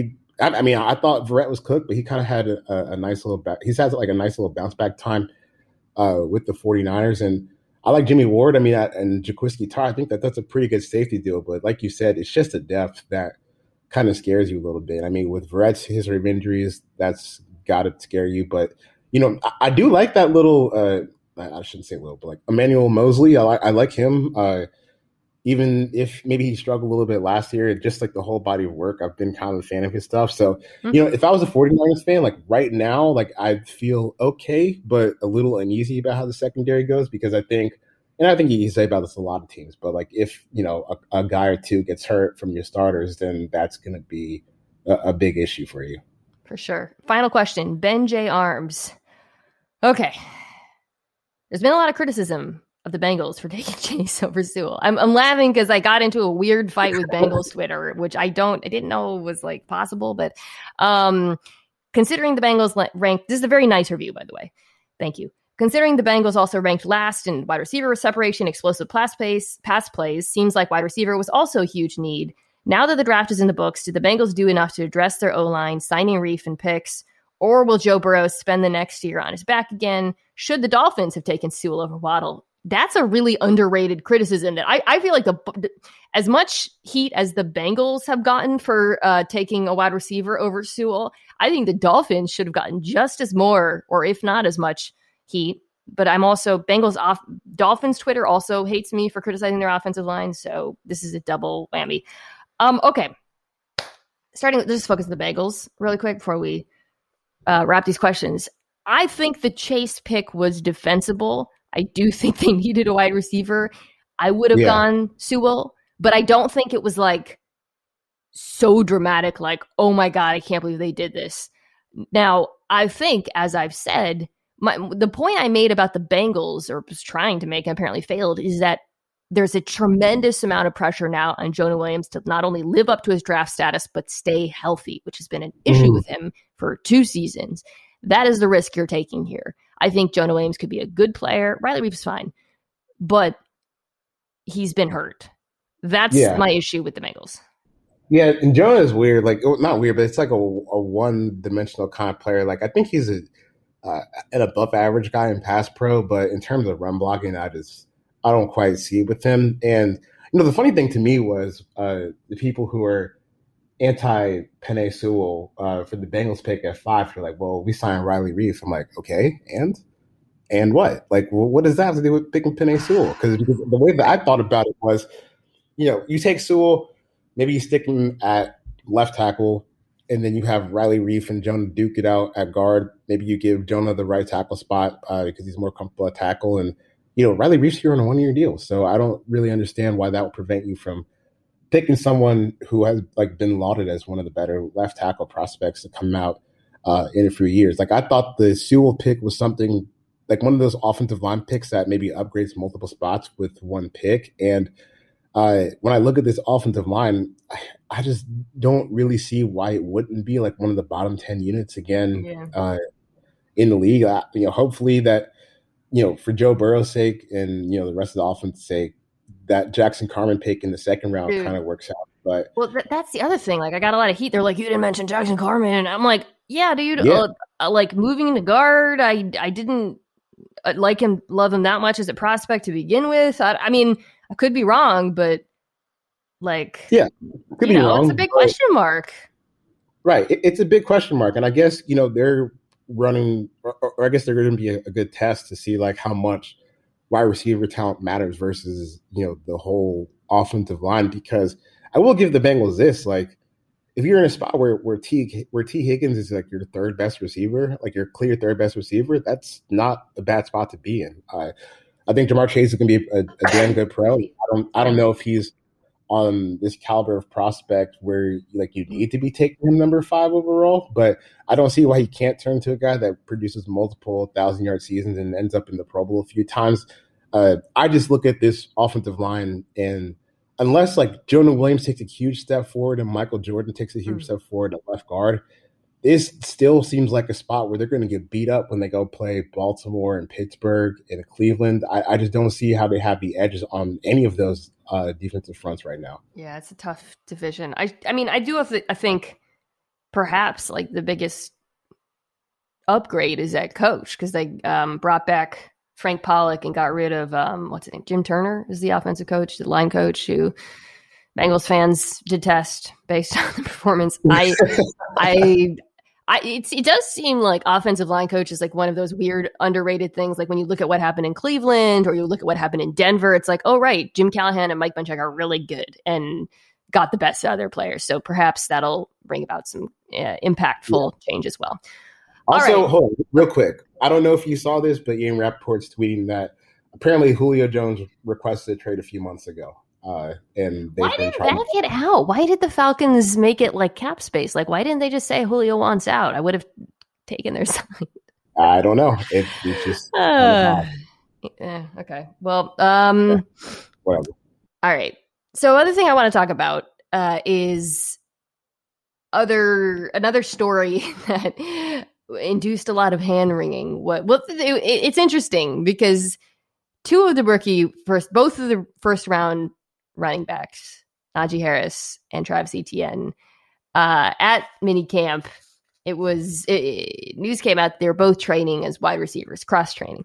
I thought Verrett was cooked, but he kind of had a nice little he's had like a nice little bounce back time with the 49ers. And I like Jimmy Ward. I mean, and Jaquiski Tartt, I think that's a pretty good safety deal. But like you said, it's just the depth that kind of scares you a little bit. I mean, with Verrett's history of injuries, that's got to scare you. But, I do like that little, I shouldn't say little, but like Emmanuel Mosley. I like him. Even if maybe he struggled a little bit last year, just like the whole body of work, I've been kind of a fan of his stuff. So, if I was a 49ers fan, like right now, like I'd feel okay, but a little uneasy about how the secondary goes because I think you can say about this a lot of teams, but like if, a guy or two gets hurt from your starters, then that's going to be a big issue for you. For sure. Final question, Ben J. Arms. Okay. There's been a lot of criticism of the Bengals for taking Chase over Sewell. I'm laughing because I got into a weird fight with Bengals Twitter, which I didn't know was like possible, but considering the Bengals ranked, this is a very nice review, by the way. Thank you. Considering the Bengals also ranked last in wide receiver separation, explosive pass plays, seems like wide receiver was also a huge need. Now that the draft is in the books, did the Bengals do enough to address their O-line, signing Reef and picks, or will Joe Burrow spend the next year on his back again? Should the Dolphins have taken Sewell over Waddle? That's a really underrated criticism that I feel like as much heat as the Bengals have gotten for taking a wide receiver over Sewell, I think the Dolphins should have gotten just as more, or if not as much heat. But I'm also Dolphins Twitter also hates me for criticizing their offensive line. So this is a double whammy. Okay. Let's just focus on the Bengals really quick before we wrap these questions. I think the Chase pick was defensible. I do think they needed a wide receiver. I would have gone Sewell, but I don't think it was like so dramatic, like, oh my God, I can't believe they did this. Now, I think, as I've said, the point I made about the Bengals, or was trying to make and apparently failed, is that there's a tremendous amount of pressure now on Jonah Williams to not only live up to his draft status, but stay healthy, which has been an issue with him for 2 seasons. That is the risk you're taking here. I think Jonah Williams could be a good player. Riley Reef is fine, but he's been hurt. That's my issue with the Bengals. Yeah, and Jonah is weird. Like, not weird, but it's like a one-dimensional kind of player. Like, I think he's an above-average guy in pass pro, but in terms of run blocking, I don't quite see it with him. And the funny thing to me was the people who are anti-Penei Sewell for the Bengals pick at 5 are like, well, we signed Riley Reef. I'm like, okay, and And what? Like, well, what does that have to do with picking Penei Sewell? Because the way that I thought about it was, you take Sewell, maybe you stick him at left tackle, and then you have Riley Reef and Jonah duke it out at guard. Maybe you give Jonah the right tackle spot because he's more comfortable at tackle. And, Riley Reef's here on a 1-year deal. So I don't really understand why that would prevent you from picking someone who has been lauded as one of the better left tackle prospects to come out in a few years. Like, I thought the Sewell pick was something like one of those offensive line picks that maybe upgrades multiple spots with one pick. And when I look at this offensive line, I just don't really see why it wouldn't be like one of the bottom 10 units again in the league. Hopefully that, for Joe Burrow's sake and, the rest of the offense's sake, that Jackson Carman pick in the second round kind of works out. But that's the other thing. Like, I got a lot of heat. They're like, you didn't mention Jackson Carman. And I'm like, yeah, dude. Yeah. Like moving into guard, I didn't like him, love him that much as a prospect to begin with. I mean, I could be wrong, but could be wrong. It's a big question mark. Right. It's a big question mark. And I guess, they're running, or I guess they're going to be a good test to see like how much wide receiver talent matters versus, the whole offensive line. Because I will give the Bengals this, like, if you're in a spot where T Higgins is like your third best receiver, like your clear third best receiver, that's not a bad spot to be in. I think Ja'Marr Chase is going to be a damn good pro. I don't know if he's on this caliber of prospect where you need to be taking him number 5 overall, but I don't see why he can't turn to a guy that produces multiple 1,000-yard seasons and ends up in the Pro Bowl a few times. I just look at this offensive line, and unless Jonah Williams takes a huge step forward and Michael Jordan takes a huge step forward at left guard, this still seems like a spot where they're going to get beat up when they go play Baltimore and Pittsburgh and Cleveland. I just don't see how they have the edges on any of those defensive fronts right now. Yeah, it's a tough division. I mean, I think perhaps the biggest upgrade is at coach, because they brought back Frank Pollock and got rid of what's his name? Jim Turner is the offensive coach, the line coach, who Bengals fans detest based on the performance. It does seem like offensive line coach is one of those weird underrated things. Like when you look at what happened in Cleveland or you look at what happened in Denver, it's like, oh, right, Jim Callahan and Mike Munchak are really good and got the best out of their players. So perhaps that'll bring about some impactful change as well. Also, hold on, real quick. I don't know if you saw this, but Ian Rappaport's tweeting that apparently Julio Jones requested a trade a few months ago. And why didn't that get out? Why did the Falcons make it cap space? Why didn't they just say Julio wants out? I would have taken their side. I don't know. It's just okay. Well, whatever. All right. So other thing I want to talk about is another story that induced a lot of hand wringing. It's interesting because both of the first round running backs, Najee Harris and Travis Etienne, at minicamp, news came out they're both training as wide receivers, cross training.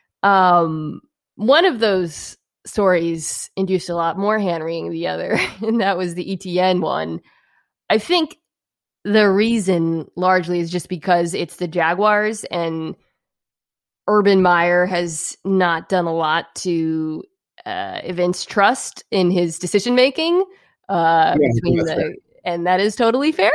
One of those stories induced a lot more hand wringing than the other, and that was the Etienne one. I think the reason largely is just because it's the Jaguars, and Urban Meyer has not done a lot to evince trust in his decision making and that is totally fair.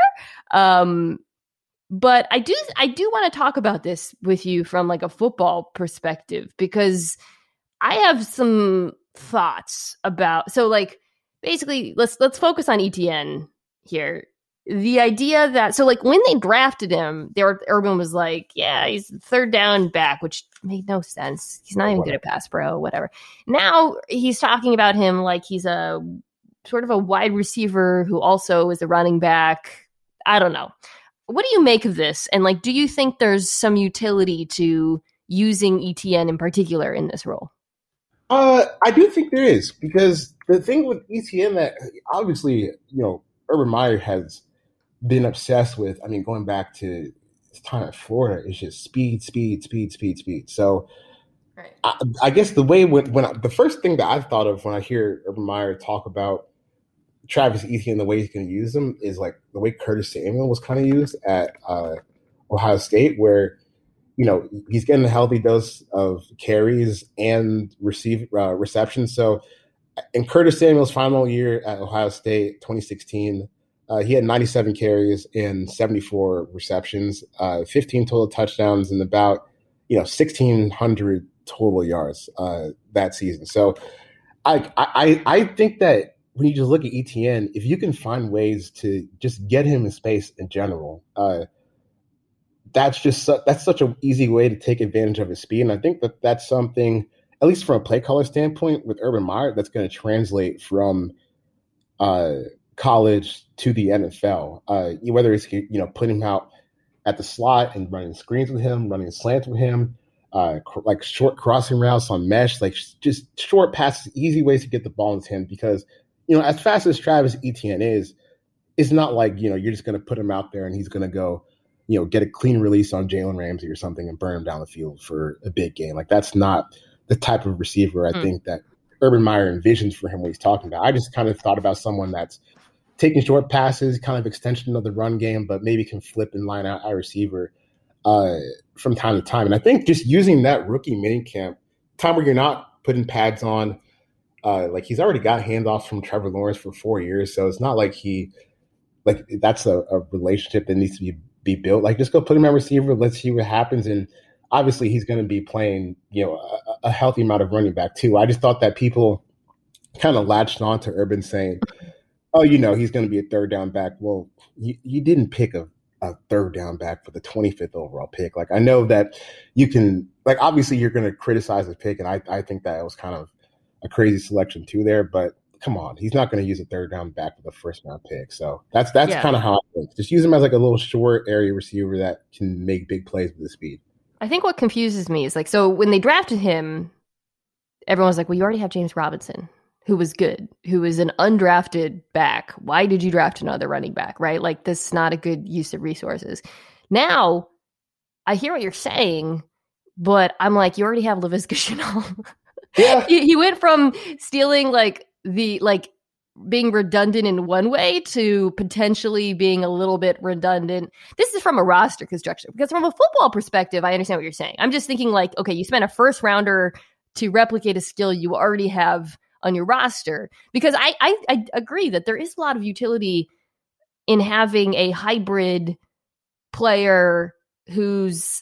But I do want to talk about this with you from a football perspective, because I have some thoughts about. So basically, let's focus on Etienne here. The idea that when they drafted him, Urban was like, yeah, he's third down back, which made no sense. He's not even good at pass pro, whatever. Now he's talking about him like he's a sort of a wide receiver who also is a running back. I don't know. What do you make of this? And do you think there's some utility to using Etienne in particular in this role? I do think there is, because the thing with Etienne that obviously, Urban Meyer has been obsessed with, I mean, going back to his time at Florida, is just speed. So right. I guess the way the first thing that I thought of when I hear Urban Meyer talk about Travis Etienne, the way he's going to use him, is the way Curtis Samuel was kind of used at Ohio State, where he's getting a healthy dose of carries and receptions. So in Curtis Samuel's final year at Ohio State, 2016, he had 97 carries and 74 receptions, 15 total touchdowns, and about 1,600 total yards that season. So I think that when you just look at ETN, if you can find ways to just get him in space in general, that's such an easy way to take advantage of his speed. And I think that that's something, at least from a play caller standpoint, with Urban Meyer, that's going to translate from college to the NFL. Whether it's putting him out at the slot and running screens with him, running slants with him, like short crossing routes on mesh, like just short passes, easy ways to get the ball in his hand. Because as fast as Travis Etienne is, it's not like you're just going to put him out there and he's going to go get a clean release on Jalen Ramsey or something and burn him down the field for a big game. Like that's not the type of receiver I think that Urban Meyer envisions for him when he's talking about. I just kind of thought about someone that's taking short passes, kind of extension of the run game, but maybe can flip and line out a receiver from time to time. And I think just using that rookie minicamp, time where you're not putting pads on, like he's already got handoffs from Trevor Lawrence for 4 years. So it's not like that's a relationship that needs to be built. Like just go put him at receiver. Let's see what happens. And obviously he's going to be playing, a healthy amount of running back too. I just thought that people kind of latched on to Urban saying, oh, he's going to be a third down back. Well, you didn't pick a third down back for the 25th overall pick. Like, I know that you can, like, obviously you're going to criticize the pick. And I think that was kind of a crazy selection too there, but come on, he's not going to use a third down back with a first round pick. So that's kind of how I think. Just use him as like a little short area receiver that can make big plays with the speed. I think what confuses me is so when they drafted him, everyone's like, well, you already have James Robinson, who was good, who was an undrafted back. Why did you draft another running back, right? Like, this is not a good use of resources. Now, I hear what you're saying, but I'm like, you already have Laviska Shenault. Yeah. He went from stealing being redundant in one way to potentially being a little bit redundant. This is from a roster construction, because from a football perspective, I understand what you're saying. I'm just thinking okay, you spent a first rounder to replicate a skill you already have on your roster, because I agree that there is a lot of utility in having a hybrid player who's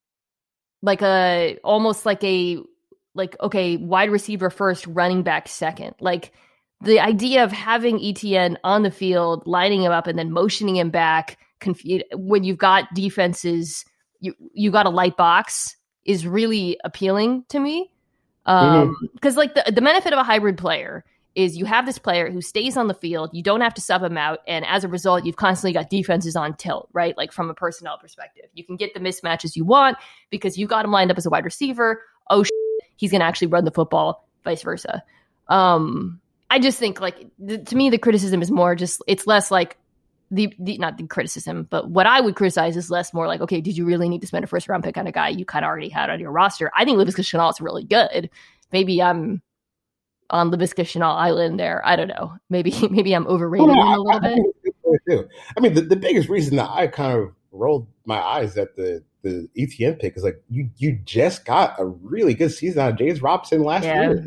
almost like wide receiver first, running back second. Like, the idea of having ETN on the field, lining him up, and then motioning him back when you've got defenses, you got a light box, is really appealing to me. Because the benefit of a hybrid player is you have this player who stays on the field, you don't have to sub him out, and as a result, you've constantly got defenses on tilt, right? Like, from a personnel perspective, you can get the mismatches you want because you got him lined up as a wide receiver. Oh, he's going to actually run the football, vice versa. I just think to me, the criticism is more just, it's less like not the criticism, but what I would criticize is less more like, okay, did you really need to spend a first round pick on a guy you kind of already had on your roster? I think Laviska Shenault is really good. Maybe I'm on Laviska Shenault Island there. I don't know. Maybe I'm overrating him a little bit. I mean, the biggest reason that I kind of rolled my eyes at the ETN pick is you just got a really good season out of James Robinson last year.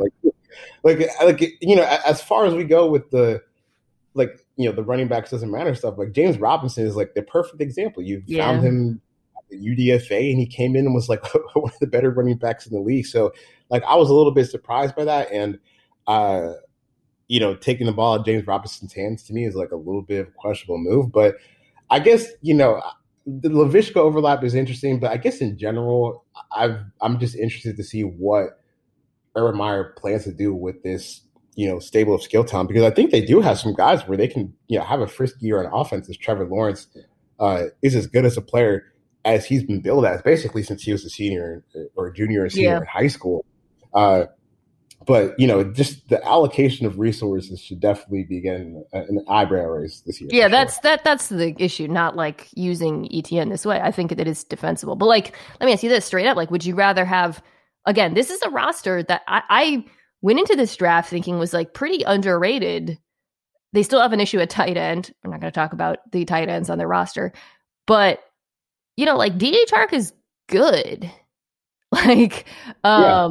As far as we go with the running backs doesn't matter stuff, like James Robinson is the perfect example. You found him at the UDFA and he came in and was one of the better running backs in the league. So I was a little bit surprised by that. And, taking the ball out of James Robinson's hands to me is a little bit of a questionable move. But I guess, the Laviska overlap is interesting, but I guess in general, I'm just interested to see what Urban Meyer plans to do with this, stable of skill talent, because I think they do have some guys where they can, have a frisky year on offense. As Trevor Lawrence is as good as a player as he's been billed as basically since he was a senior or junior in high school. But, just the allocation of resources should definitely be getting an eyebrow raise this year. Yeah, that's the issue, not using ETN this way. I think it is defensible. But let me ask you this straight up. Would you rather have, again, this is a roster that I went into this draft thinking was pretty underrated. They still have an issue at tight end. I'm not going to talk about the tight ends on their roster. But, DJ Chark is good. Like, Yeah.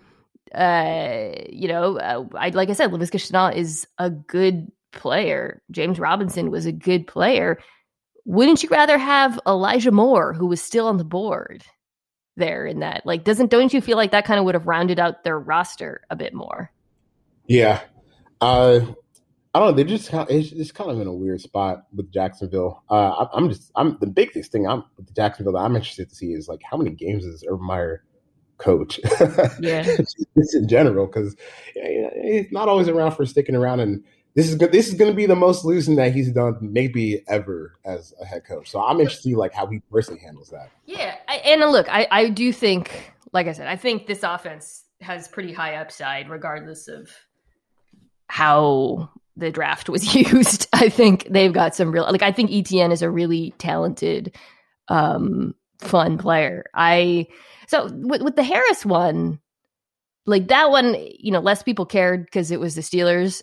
like I said, Laviska Shenault is a good player. James Robinson was a good player. Wouldn't you rather have Elijah Moore, who was still on the board there in that? Like, don't you feel like that kind of would have rounded out their roster a bit more? Yeah. I don't know. It's kind of in a weird spot with Jacksonville. I'm the biggest thing with Jacksonville that I'm interested to see is like how many games does Urban Meyer coach? Yeah, just in general, because he's not always around for sticking around, and this is going to be the most losing that he's done maybe ever as a head coach. So I'm interested to see like how he personally handles that. Yeah, I do think, like I said, I think this offense has pretty high upside regardless of how the draft was used. I think they've got some real, like, I think ETN is a really talented, fun player. So with the Harris one, like that one, less people cared because it was the Steelers.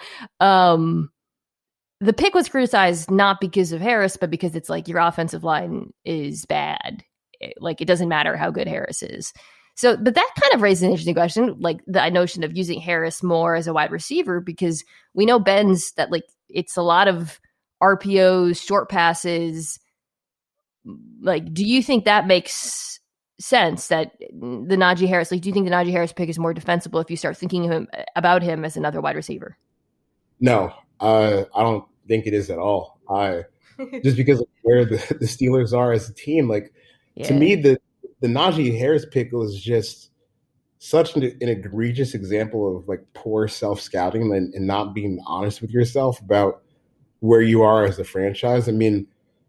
The pick was criticized not because of Harris, but because it's like your offensive line is bad. Like it doesn't matter how good Harris is. So, but that kind of raises an interesting question, like the notion of using Harris more as a wide receiver, because we know Ben's that like it's a lot of RPOs, short passes. Like, do you think that makes sense that the Najee Harris, like, do you think the Najee Harris pick is more defensible if you start thinking about him as another wide receiver? No, I don't think it is at all. Just because of where the Steelers are as a team, like to me, the Najee Harris pick was just such an egregious example of like poor self-scouting and not being honest with yourself about where you are as a franchise. I mean,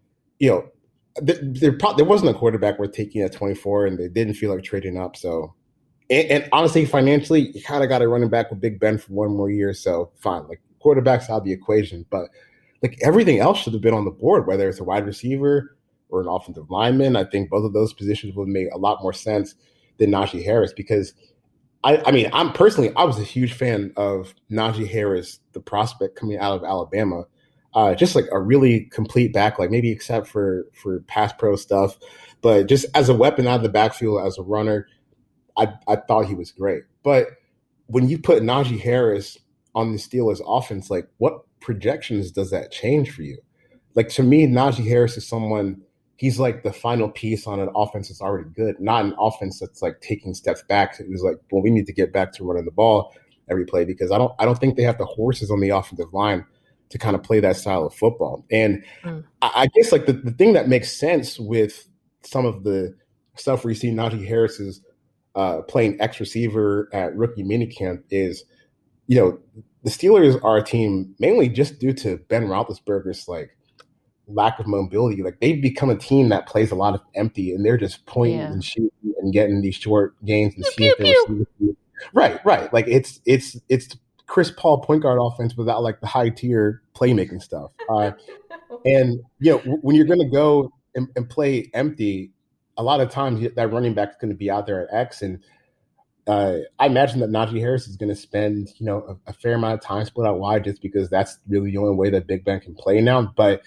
there wasn't a quarterback worth taking at 24, and they didn't feel like trading up. So, and honestly, financially, you kind of got a running back with Big Ben for one more year. So fine, like quarterback's out of the equation, but like everything else should have been on the board, whether it's a wide receiver or an offensive lineman. I think both of those positions would make a lot more sense than Najee Harris, because I was a huge fan of Najee Harris, the prospect coming out of Alabama. Just like a really complete back, like maybe except for pass pro stuff, but just as a weapon out of the backfield, as a runner, I thought he was great. But when you put Najee Harris on the Steelers offense, like what projections does that change for you? Like to me, Najee Harris is someone, he's like the final piece on an offense that's already good, not an offense that's like taking steps back. It was like, well, we need to get back to running the ball every play, because I don't think they have the horses on the offensive line to kind of play that style of football. And I guess like the thing that makes sense with some of the stuff where you see Najee Harris is playing X receiver at rookie minicamp is, the Steelers are a team mainly just due to Ben Roethlisberger's like lack of mobility. Like they've become a team that plays a lot of empty, and they're just pointing and shooting and getting these short gains and seeing if they're receiving. Right. Like it's Chris Paul point guard offense without like the high tier playmaking stuff. And when you're going to go and play empty, a lot of times that running back is going to be out there at X. And I imagine that Najee Harris is going to spend, a fair amount of time split out wide, just because that's really the only way that Big Ben can play now. But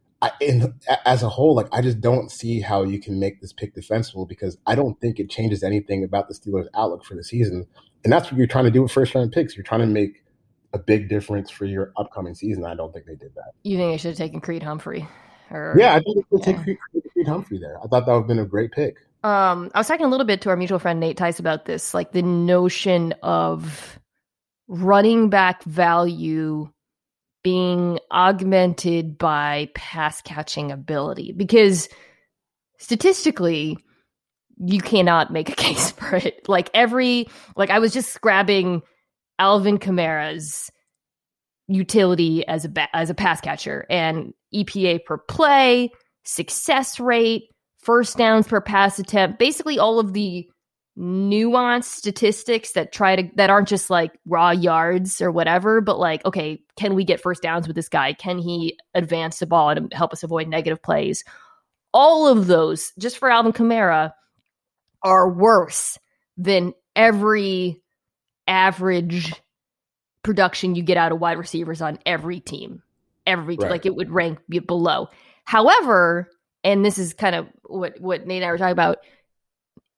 as a whole, like I just don't see how you can make this pick defensible, because I don't think it changes anything about the Steelers' outlook for the season. And that's what you're trying to do with first-round picks. You're trying to make a big difference for your upcoming season. I don't think they did that. You think they should have taken Creed Humphrey? Yeah, I think they should take Creed Humphrey there. I thought that would have been a great pick. I was talking a little bit to our mutual friend Nate Tice about this, like the notion of running back value being augmented by pass catching ability, because statistically you cannot make a case for it. Like I was just grabbing Alvin Kamara's utility as a pass catcher, and EPA per play, success rate, first downs per pass attempt, basically all of the nuanced statistics that aren't just like raw yards or whatever, but like, okay, can we get first downs with this guy? Can he advance the ball and help us avoid negative plays? All of those, just for Alvin Kamara, are worse than every average production you get out of wide receivers on every team. Right. Like it would rank below. However, and this is kind of what Nate and I were talking about,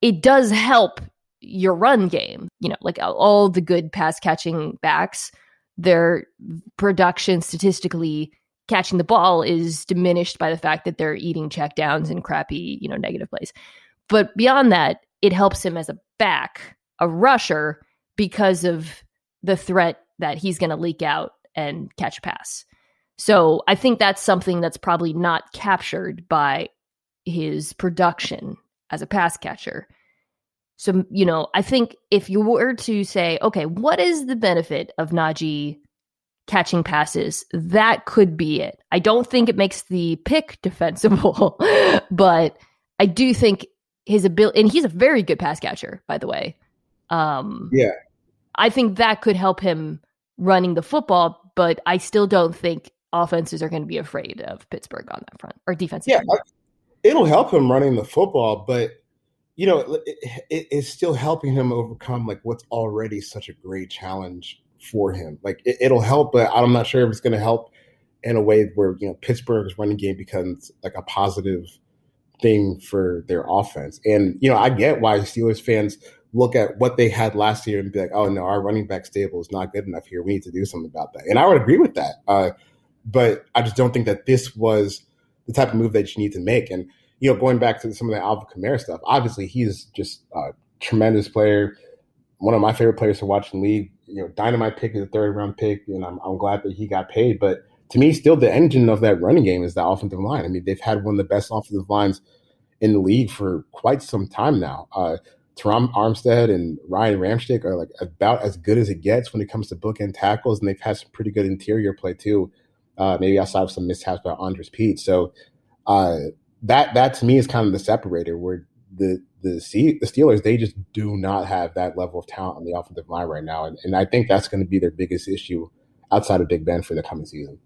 it does help your run game. You know, like all the good pass catching backs, their production statistically catching the ball is diminished by the fact that they're eating checkdowns and crappy, you know, negative plays. But beyond that, it helps him as a back, a rusher, because of the threat that he's going to leak out and catch a pass. So I think that's something that's probably not captured by his production as a pass catcher. So, you know, I think if you were to say, okay, what is the benefit of Najee catching passes? That could be it. I don't think it makes the pick defensible, but I do think his ability, and he's a very good pass catcher, by the way. Yeah. I think that could help him running the football, but I still don't think offenses are going to be afraid of Pittsburgh on that front, or defensive. Yeah, it'll help him running the football, but you know, it's still helping him overcome like what's already such a great challenge for him. Like it'll help, but I'm not sure if it's going to help in a way where, you know, Pittsburgh's running game becomes like a positive thing for their offense. And, you know, I get why Steelers fans look at what they had last year and be like, oh no, our running back stable is not good enough here. We need to do something about that. And I would agree with that. But I just don't think that this was the type of move that you need to make. And, you know, going back to some of the Alvin Kamara stuff, obviously he's just a tremendous player, one of my favorite players to watch in the league. You know, dynamite pick is a third-round pick, and I'm glad that he got paid. But to me, still the engine of that running game is the offensive line. I mean, they've had one of the best offensive lines in the league for quite some time now. Teron Armstead and Ryan Ramczyk are like about as good as it gets when it comes to bookend tackles, and they've had some pretty good interior play too. Maybe outside of some mishaps by Andres Pete. So that to me is kind of the separator, where the Steelers, they just do not have that level of talent on the offensive line right now, and I think that's going to be their biggest issue outside of Big Ben for the coming season.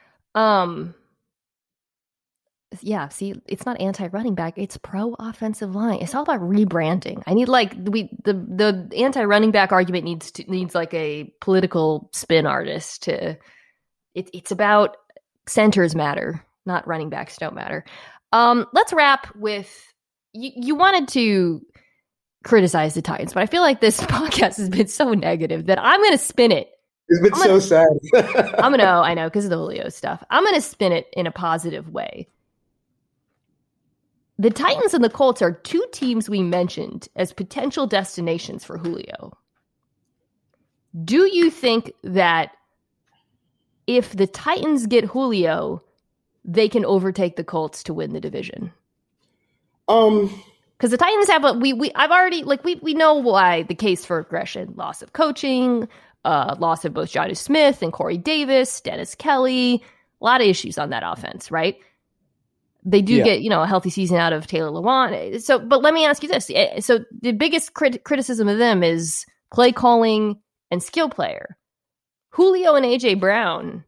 Yeah, see, it's not anti-running back, it's pro-offensive line. It's all about rebranding. I need like the anti-running back argument needs like a political spin artist to it's about centers matter, not running backs don't matter. Let's wrap with you wanted to criticize the Titans, but I feel like this podcast has been so negative that I'm going to spin it. It's been so sad. I know, because of the Julio stuff. I'm going to spin it in a positive way. The Titans and the Colts are two teams we mentioned as potential destinations for Julio. Do you think that if the Titans get Julio, they can overtake the Colts to win the division? Because the Titans have we know why the case for aggression: loss of coaching, loss of both Jonnu Smith and Corey Davis, Dennis Kelly, a lot of issues on that offense, right? They do get, you know, a healthy season out of Taylor Lewan. So, but let me ask you this. So the biggest criticism of them is play calling and skill player. Julio and AJ Brown.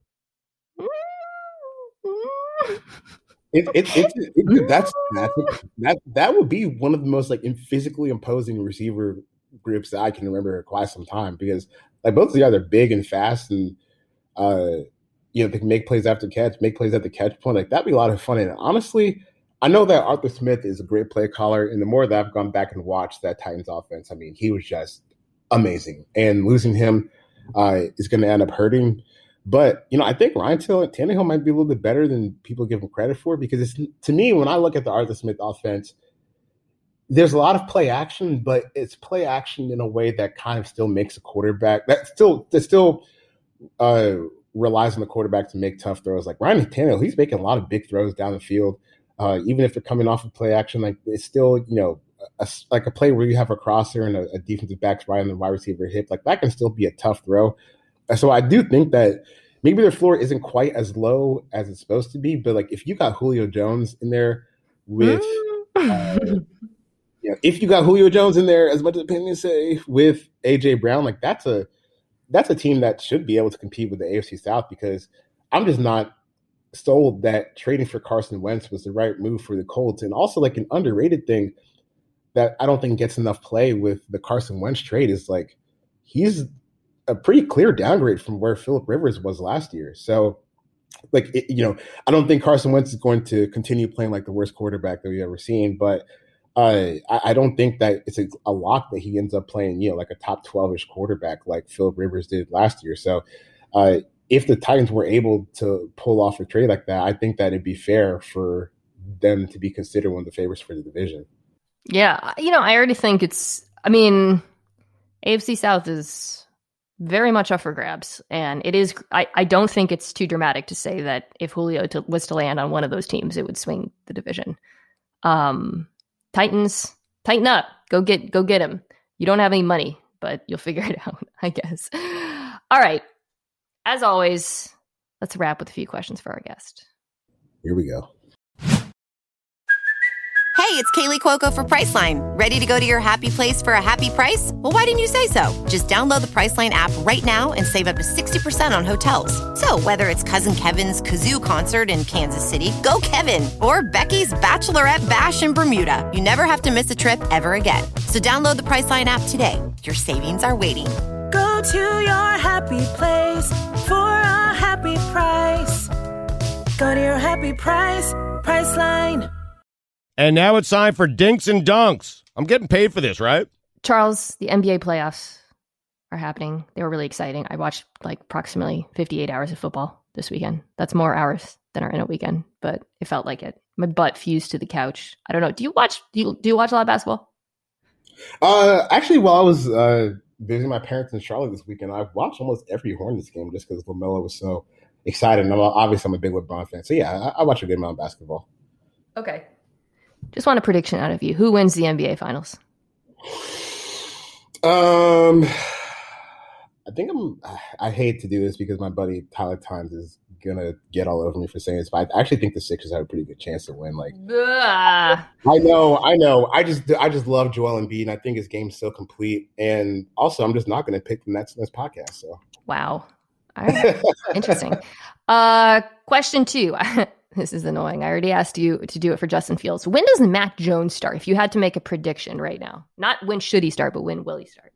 That would be one of the most like physically imposing receiver groups that I can remember in quite some time, because like both of the guys are big and fast, and you know, they can make plays after catch, make plays at the catch point. Like that'd be a lot of fun. And honestly, I know that Arthur Smith is a great play caller, and the more that I've gone back and watched that Titans offense, I mean, he was just amazing. And losing him is going to end up hurting. But, you know, I think Ryan Tannehill might be a little bit better than people give him credit for, because it's, to me, when I look at the Arthur Smith offense, there's a lot of play action, but it's play action in a way that kind of still makes a quarterback that still relies on the quarterback to make tough throws. Like Ryan Tannehill, he's making a lot of big throws down the field, even if they're coming off of play action. Like it's still, you know, like a play where you have a crosser and a defensive back's right on the wide receiver hip. Like that can still be a tough throw. So I do think that maybe their floor isn't quite as low as it's supposed to be, but like if you got Julio Jones in there with, if you got Julio Jones in there, as much as opinions say, with AJ Brown, like that's a team that should be able to compete with the AFC South, because I'm just not sold that trading for Carson Wentz was the right move for the Colts. And also like an underrated thing that I don't think gets enough play with the Carson Wentz trade is like he's a pretty clear downgrade from where Phillip Rivers was last year. So like, I don't think Carson Wentz is going to continue playing like the worst quarterback that we've ever seen, but I don't think that it's a lock that he ends up playing, like a top 12-ish quarterback like Philip Rivers did last year. So if the Titans were able to pull off a trade like that, I think that it'd be fair for them to be considered one of the favorites for the division. Yeah, I already think AFC South is very much up for grabs, and it is. I don't think it's too dramatic to say that if Julio was to land on one of those teams, it would swing the division. Titans, tighten up. Go get him. You don't have any money, but you'll figure it out, I guess. All right. As always, let's wrap with a few questions for our guest. Here we go. Hey, it's Kaylee Cuoco for Priceline. Ready to go to your happy place for a happy price? Well, why didn't you say so? Just download the Priceline app right now and save up to 60% on hotels. So whether it's Cousin Kevin's Kazoo Concert in Kansas City, go Kevin, or Becky's Bachelorette Bash in Bermuda, you never have to miss a trip ever again. So download the Priceline app today. Your savings are waiting. Go to your happy place for a happy price. Go to your happy price, Priceline. And now it's time for Dinks and Dunks. I'm getting paid for this, right? Charles, the NBA playoffs are happening. They were really exciting. I watched approximately 58 hours of football this weekend. That's more hours than are in a weekend, but it felt like it. My butt fused to the couch. I don't know. Do you watch a lot of basketball? Actually, while I was visiting my parents in Charlotte this weekend, I watched almost every Hornets game just because LaMelo was so excited. And I'm a big LeBron fan. So yeah, I watch a good amount of basketball. Okay. Just want a prediction out of you. Who wins the NBA Finals? I think I hate to do this because my buddy Tyler Times is gonna get all over me for saying this, but I actually think the Sixers have a pretty good chance to win. I know. I just love Joel Embiid, and I think his game's so complete. And also, I'm just not gonna pick the Nets in this podcast. So wow, all right, interesting. Question 2. This is annoying. I already asked you to do it for Justin Fields. When does Mac Jones start? If you had to make a prediction right now, not when should he start, but when will he start?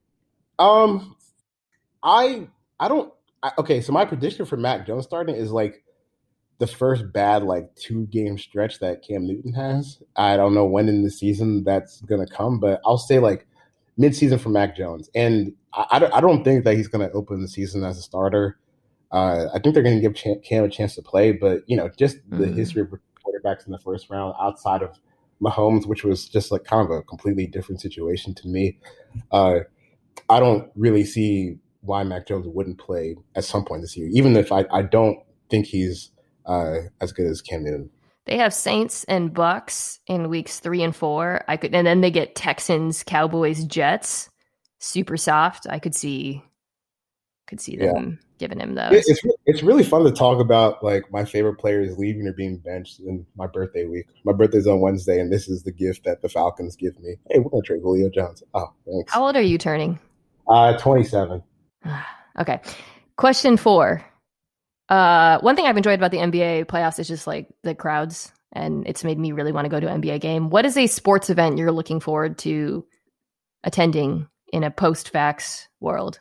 Okay, so my prediction for Mac Jones starting is the first bad 2-game stretch that Cam Newton has. I don't know when in the season that's gonna come, but I'll say mid-season for Mac Jones. And I don't think that he's gonna open the season as a starter. I think they're going to give Cam a chance to play, but just the history of quarterbacks in the first round outside of Mahomes, which was just kind of a completely different situation to me. I don't really see why Mac Jones wouldn't play at some point this year, even if I don't think he's as good as Cam Newton. They have Saints and Bucks in weeks 3 and 4. And then they get Texans, Cowboys, Jets. Super soft. I could see them giving him those. It's really fun to talk about my favorite players leaving or being benched in my birthday week. My birthday's on Wednesday, and this is the gift that the Falcons give me. Hey, we're gonna trade Julio Jones. Oh, thanks. How old are you turning? 27. Okay. Question 4. One thing I've enjoyed about the NBA playoffs is just the crowds, and it's made me really want to go to an NBA game. What is a sports event you're looking forward to attending in a post-vax world?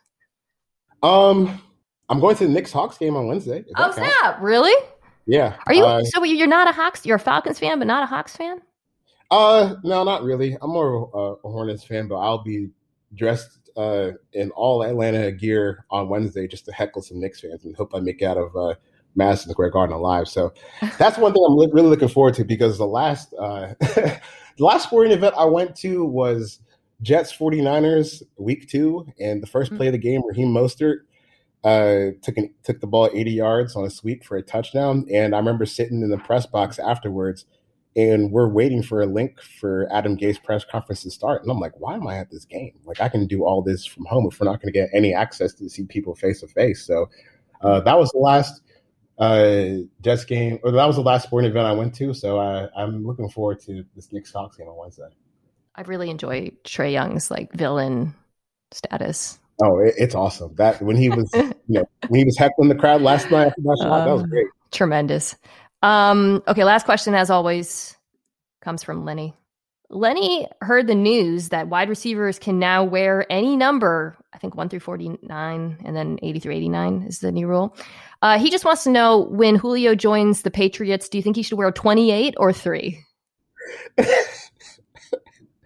I'm going to the Knicks-Hawks game on Wednesday. Oh, snap. Really? Yeah. Are you? So you're not a Hawks? You're a Falcons fan, but not a Hawks fan? No, not really. I'm more of a Hornets fan, but I'll be dressed in all Atlanta gear on Wednesday just to heckle some Knicks fans and hope I make it out of Madison Square Garden alive. So that's one thing I'm really looking forward to, because the last the last sporting event I went to was Jets 49ers week 2, and the first play of the game, Raheem Mostert took the ball 80 yards on a sweep for a touchdown. And I remember sitting in the press box afterwards, and we're waiting for a link for Adam Gase's press conference to start. And I'm like, why am I at this game? I can do all this from home if we're not going to get any access to see people face to face. So that was the last Jets game, or that was the last sporting event I went to. So I'm looking forward to this Knicks-Hawks game on Wednesday. I really enjoy Trae Young's villain status. Oh, it's awesome. That when he was, when he was heckling the crowd last night after that shot, that was great. Tremendous. Okay, last question, as always, comes from Lenny. Lenny heard the news that wide receivers can now wear any number. I think 1 through 49, and then 80 through 89 is the new rule. He just wants to know, when Julio joins the Patriots, do you think he should wear 28 or 3?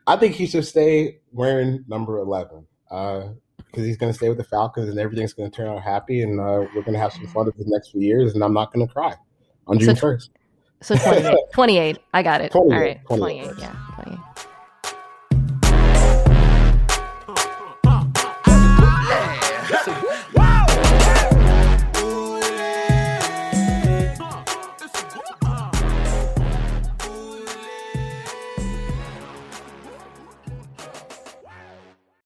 I think he should stay wearing number 11 because he's going to stay with the Falcons and everything's going to turn out happy, and we're going to have some fun with the next few years, and I'm not going to cry on June 1st. So 28. 28. I got it. 28, All right. 28. 28. Yeah. 28.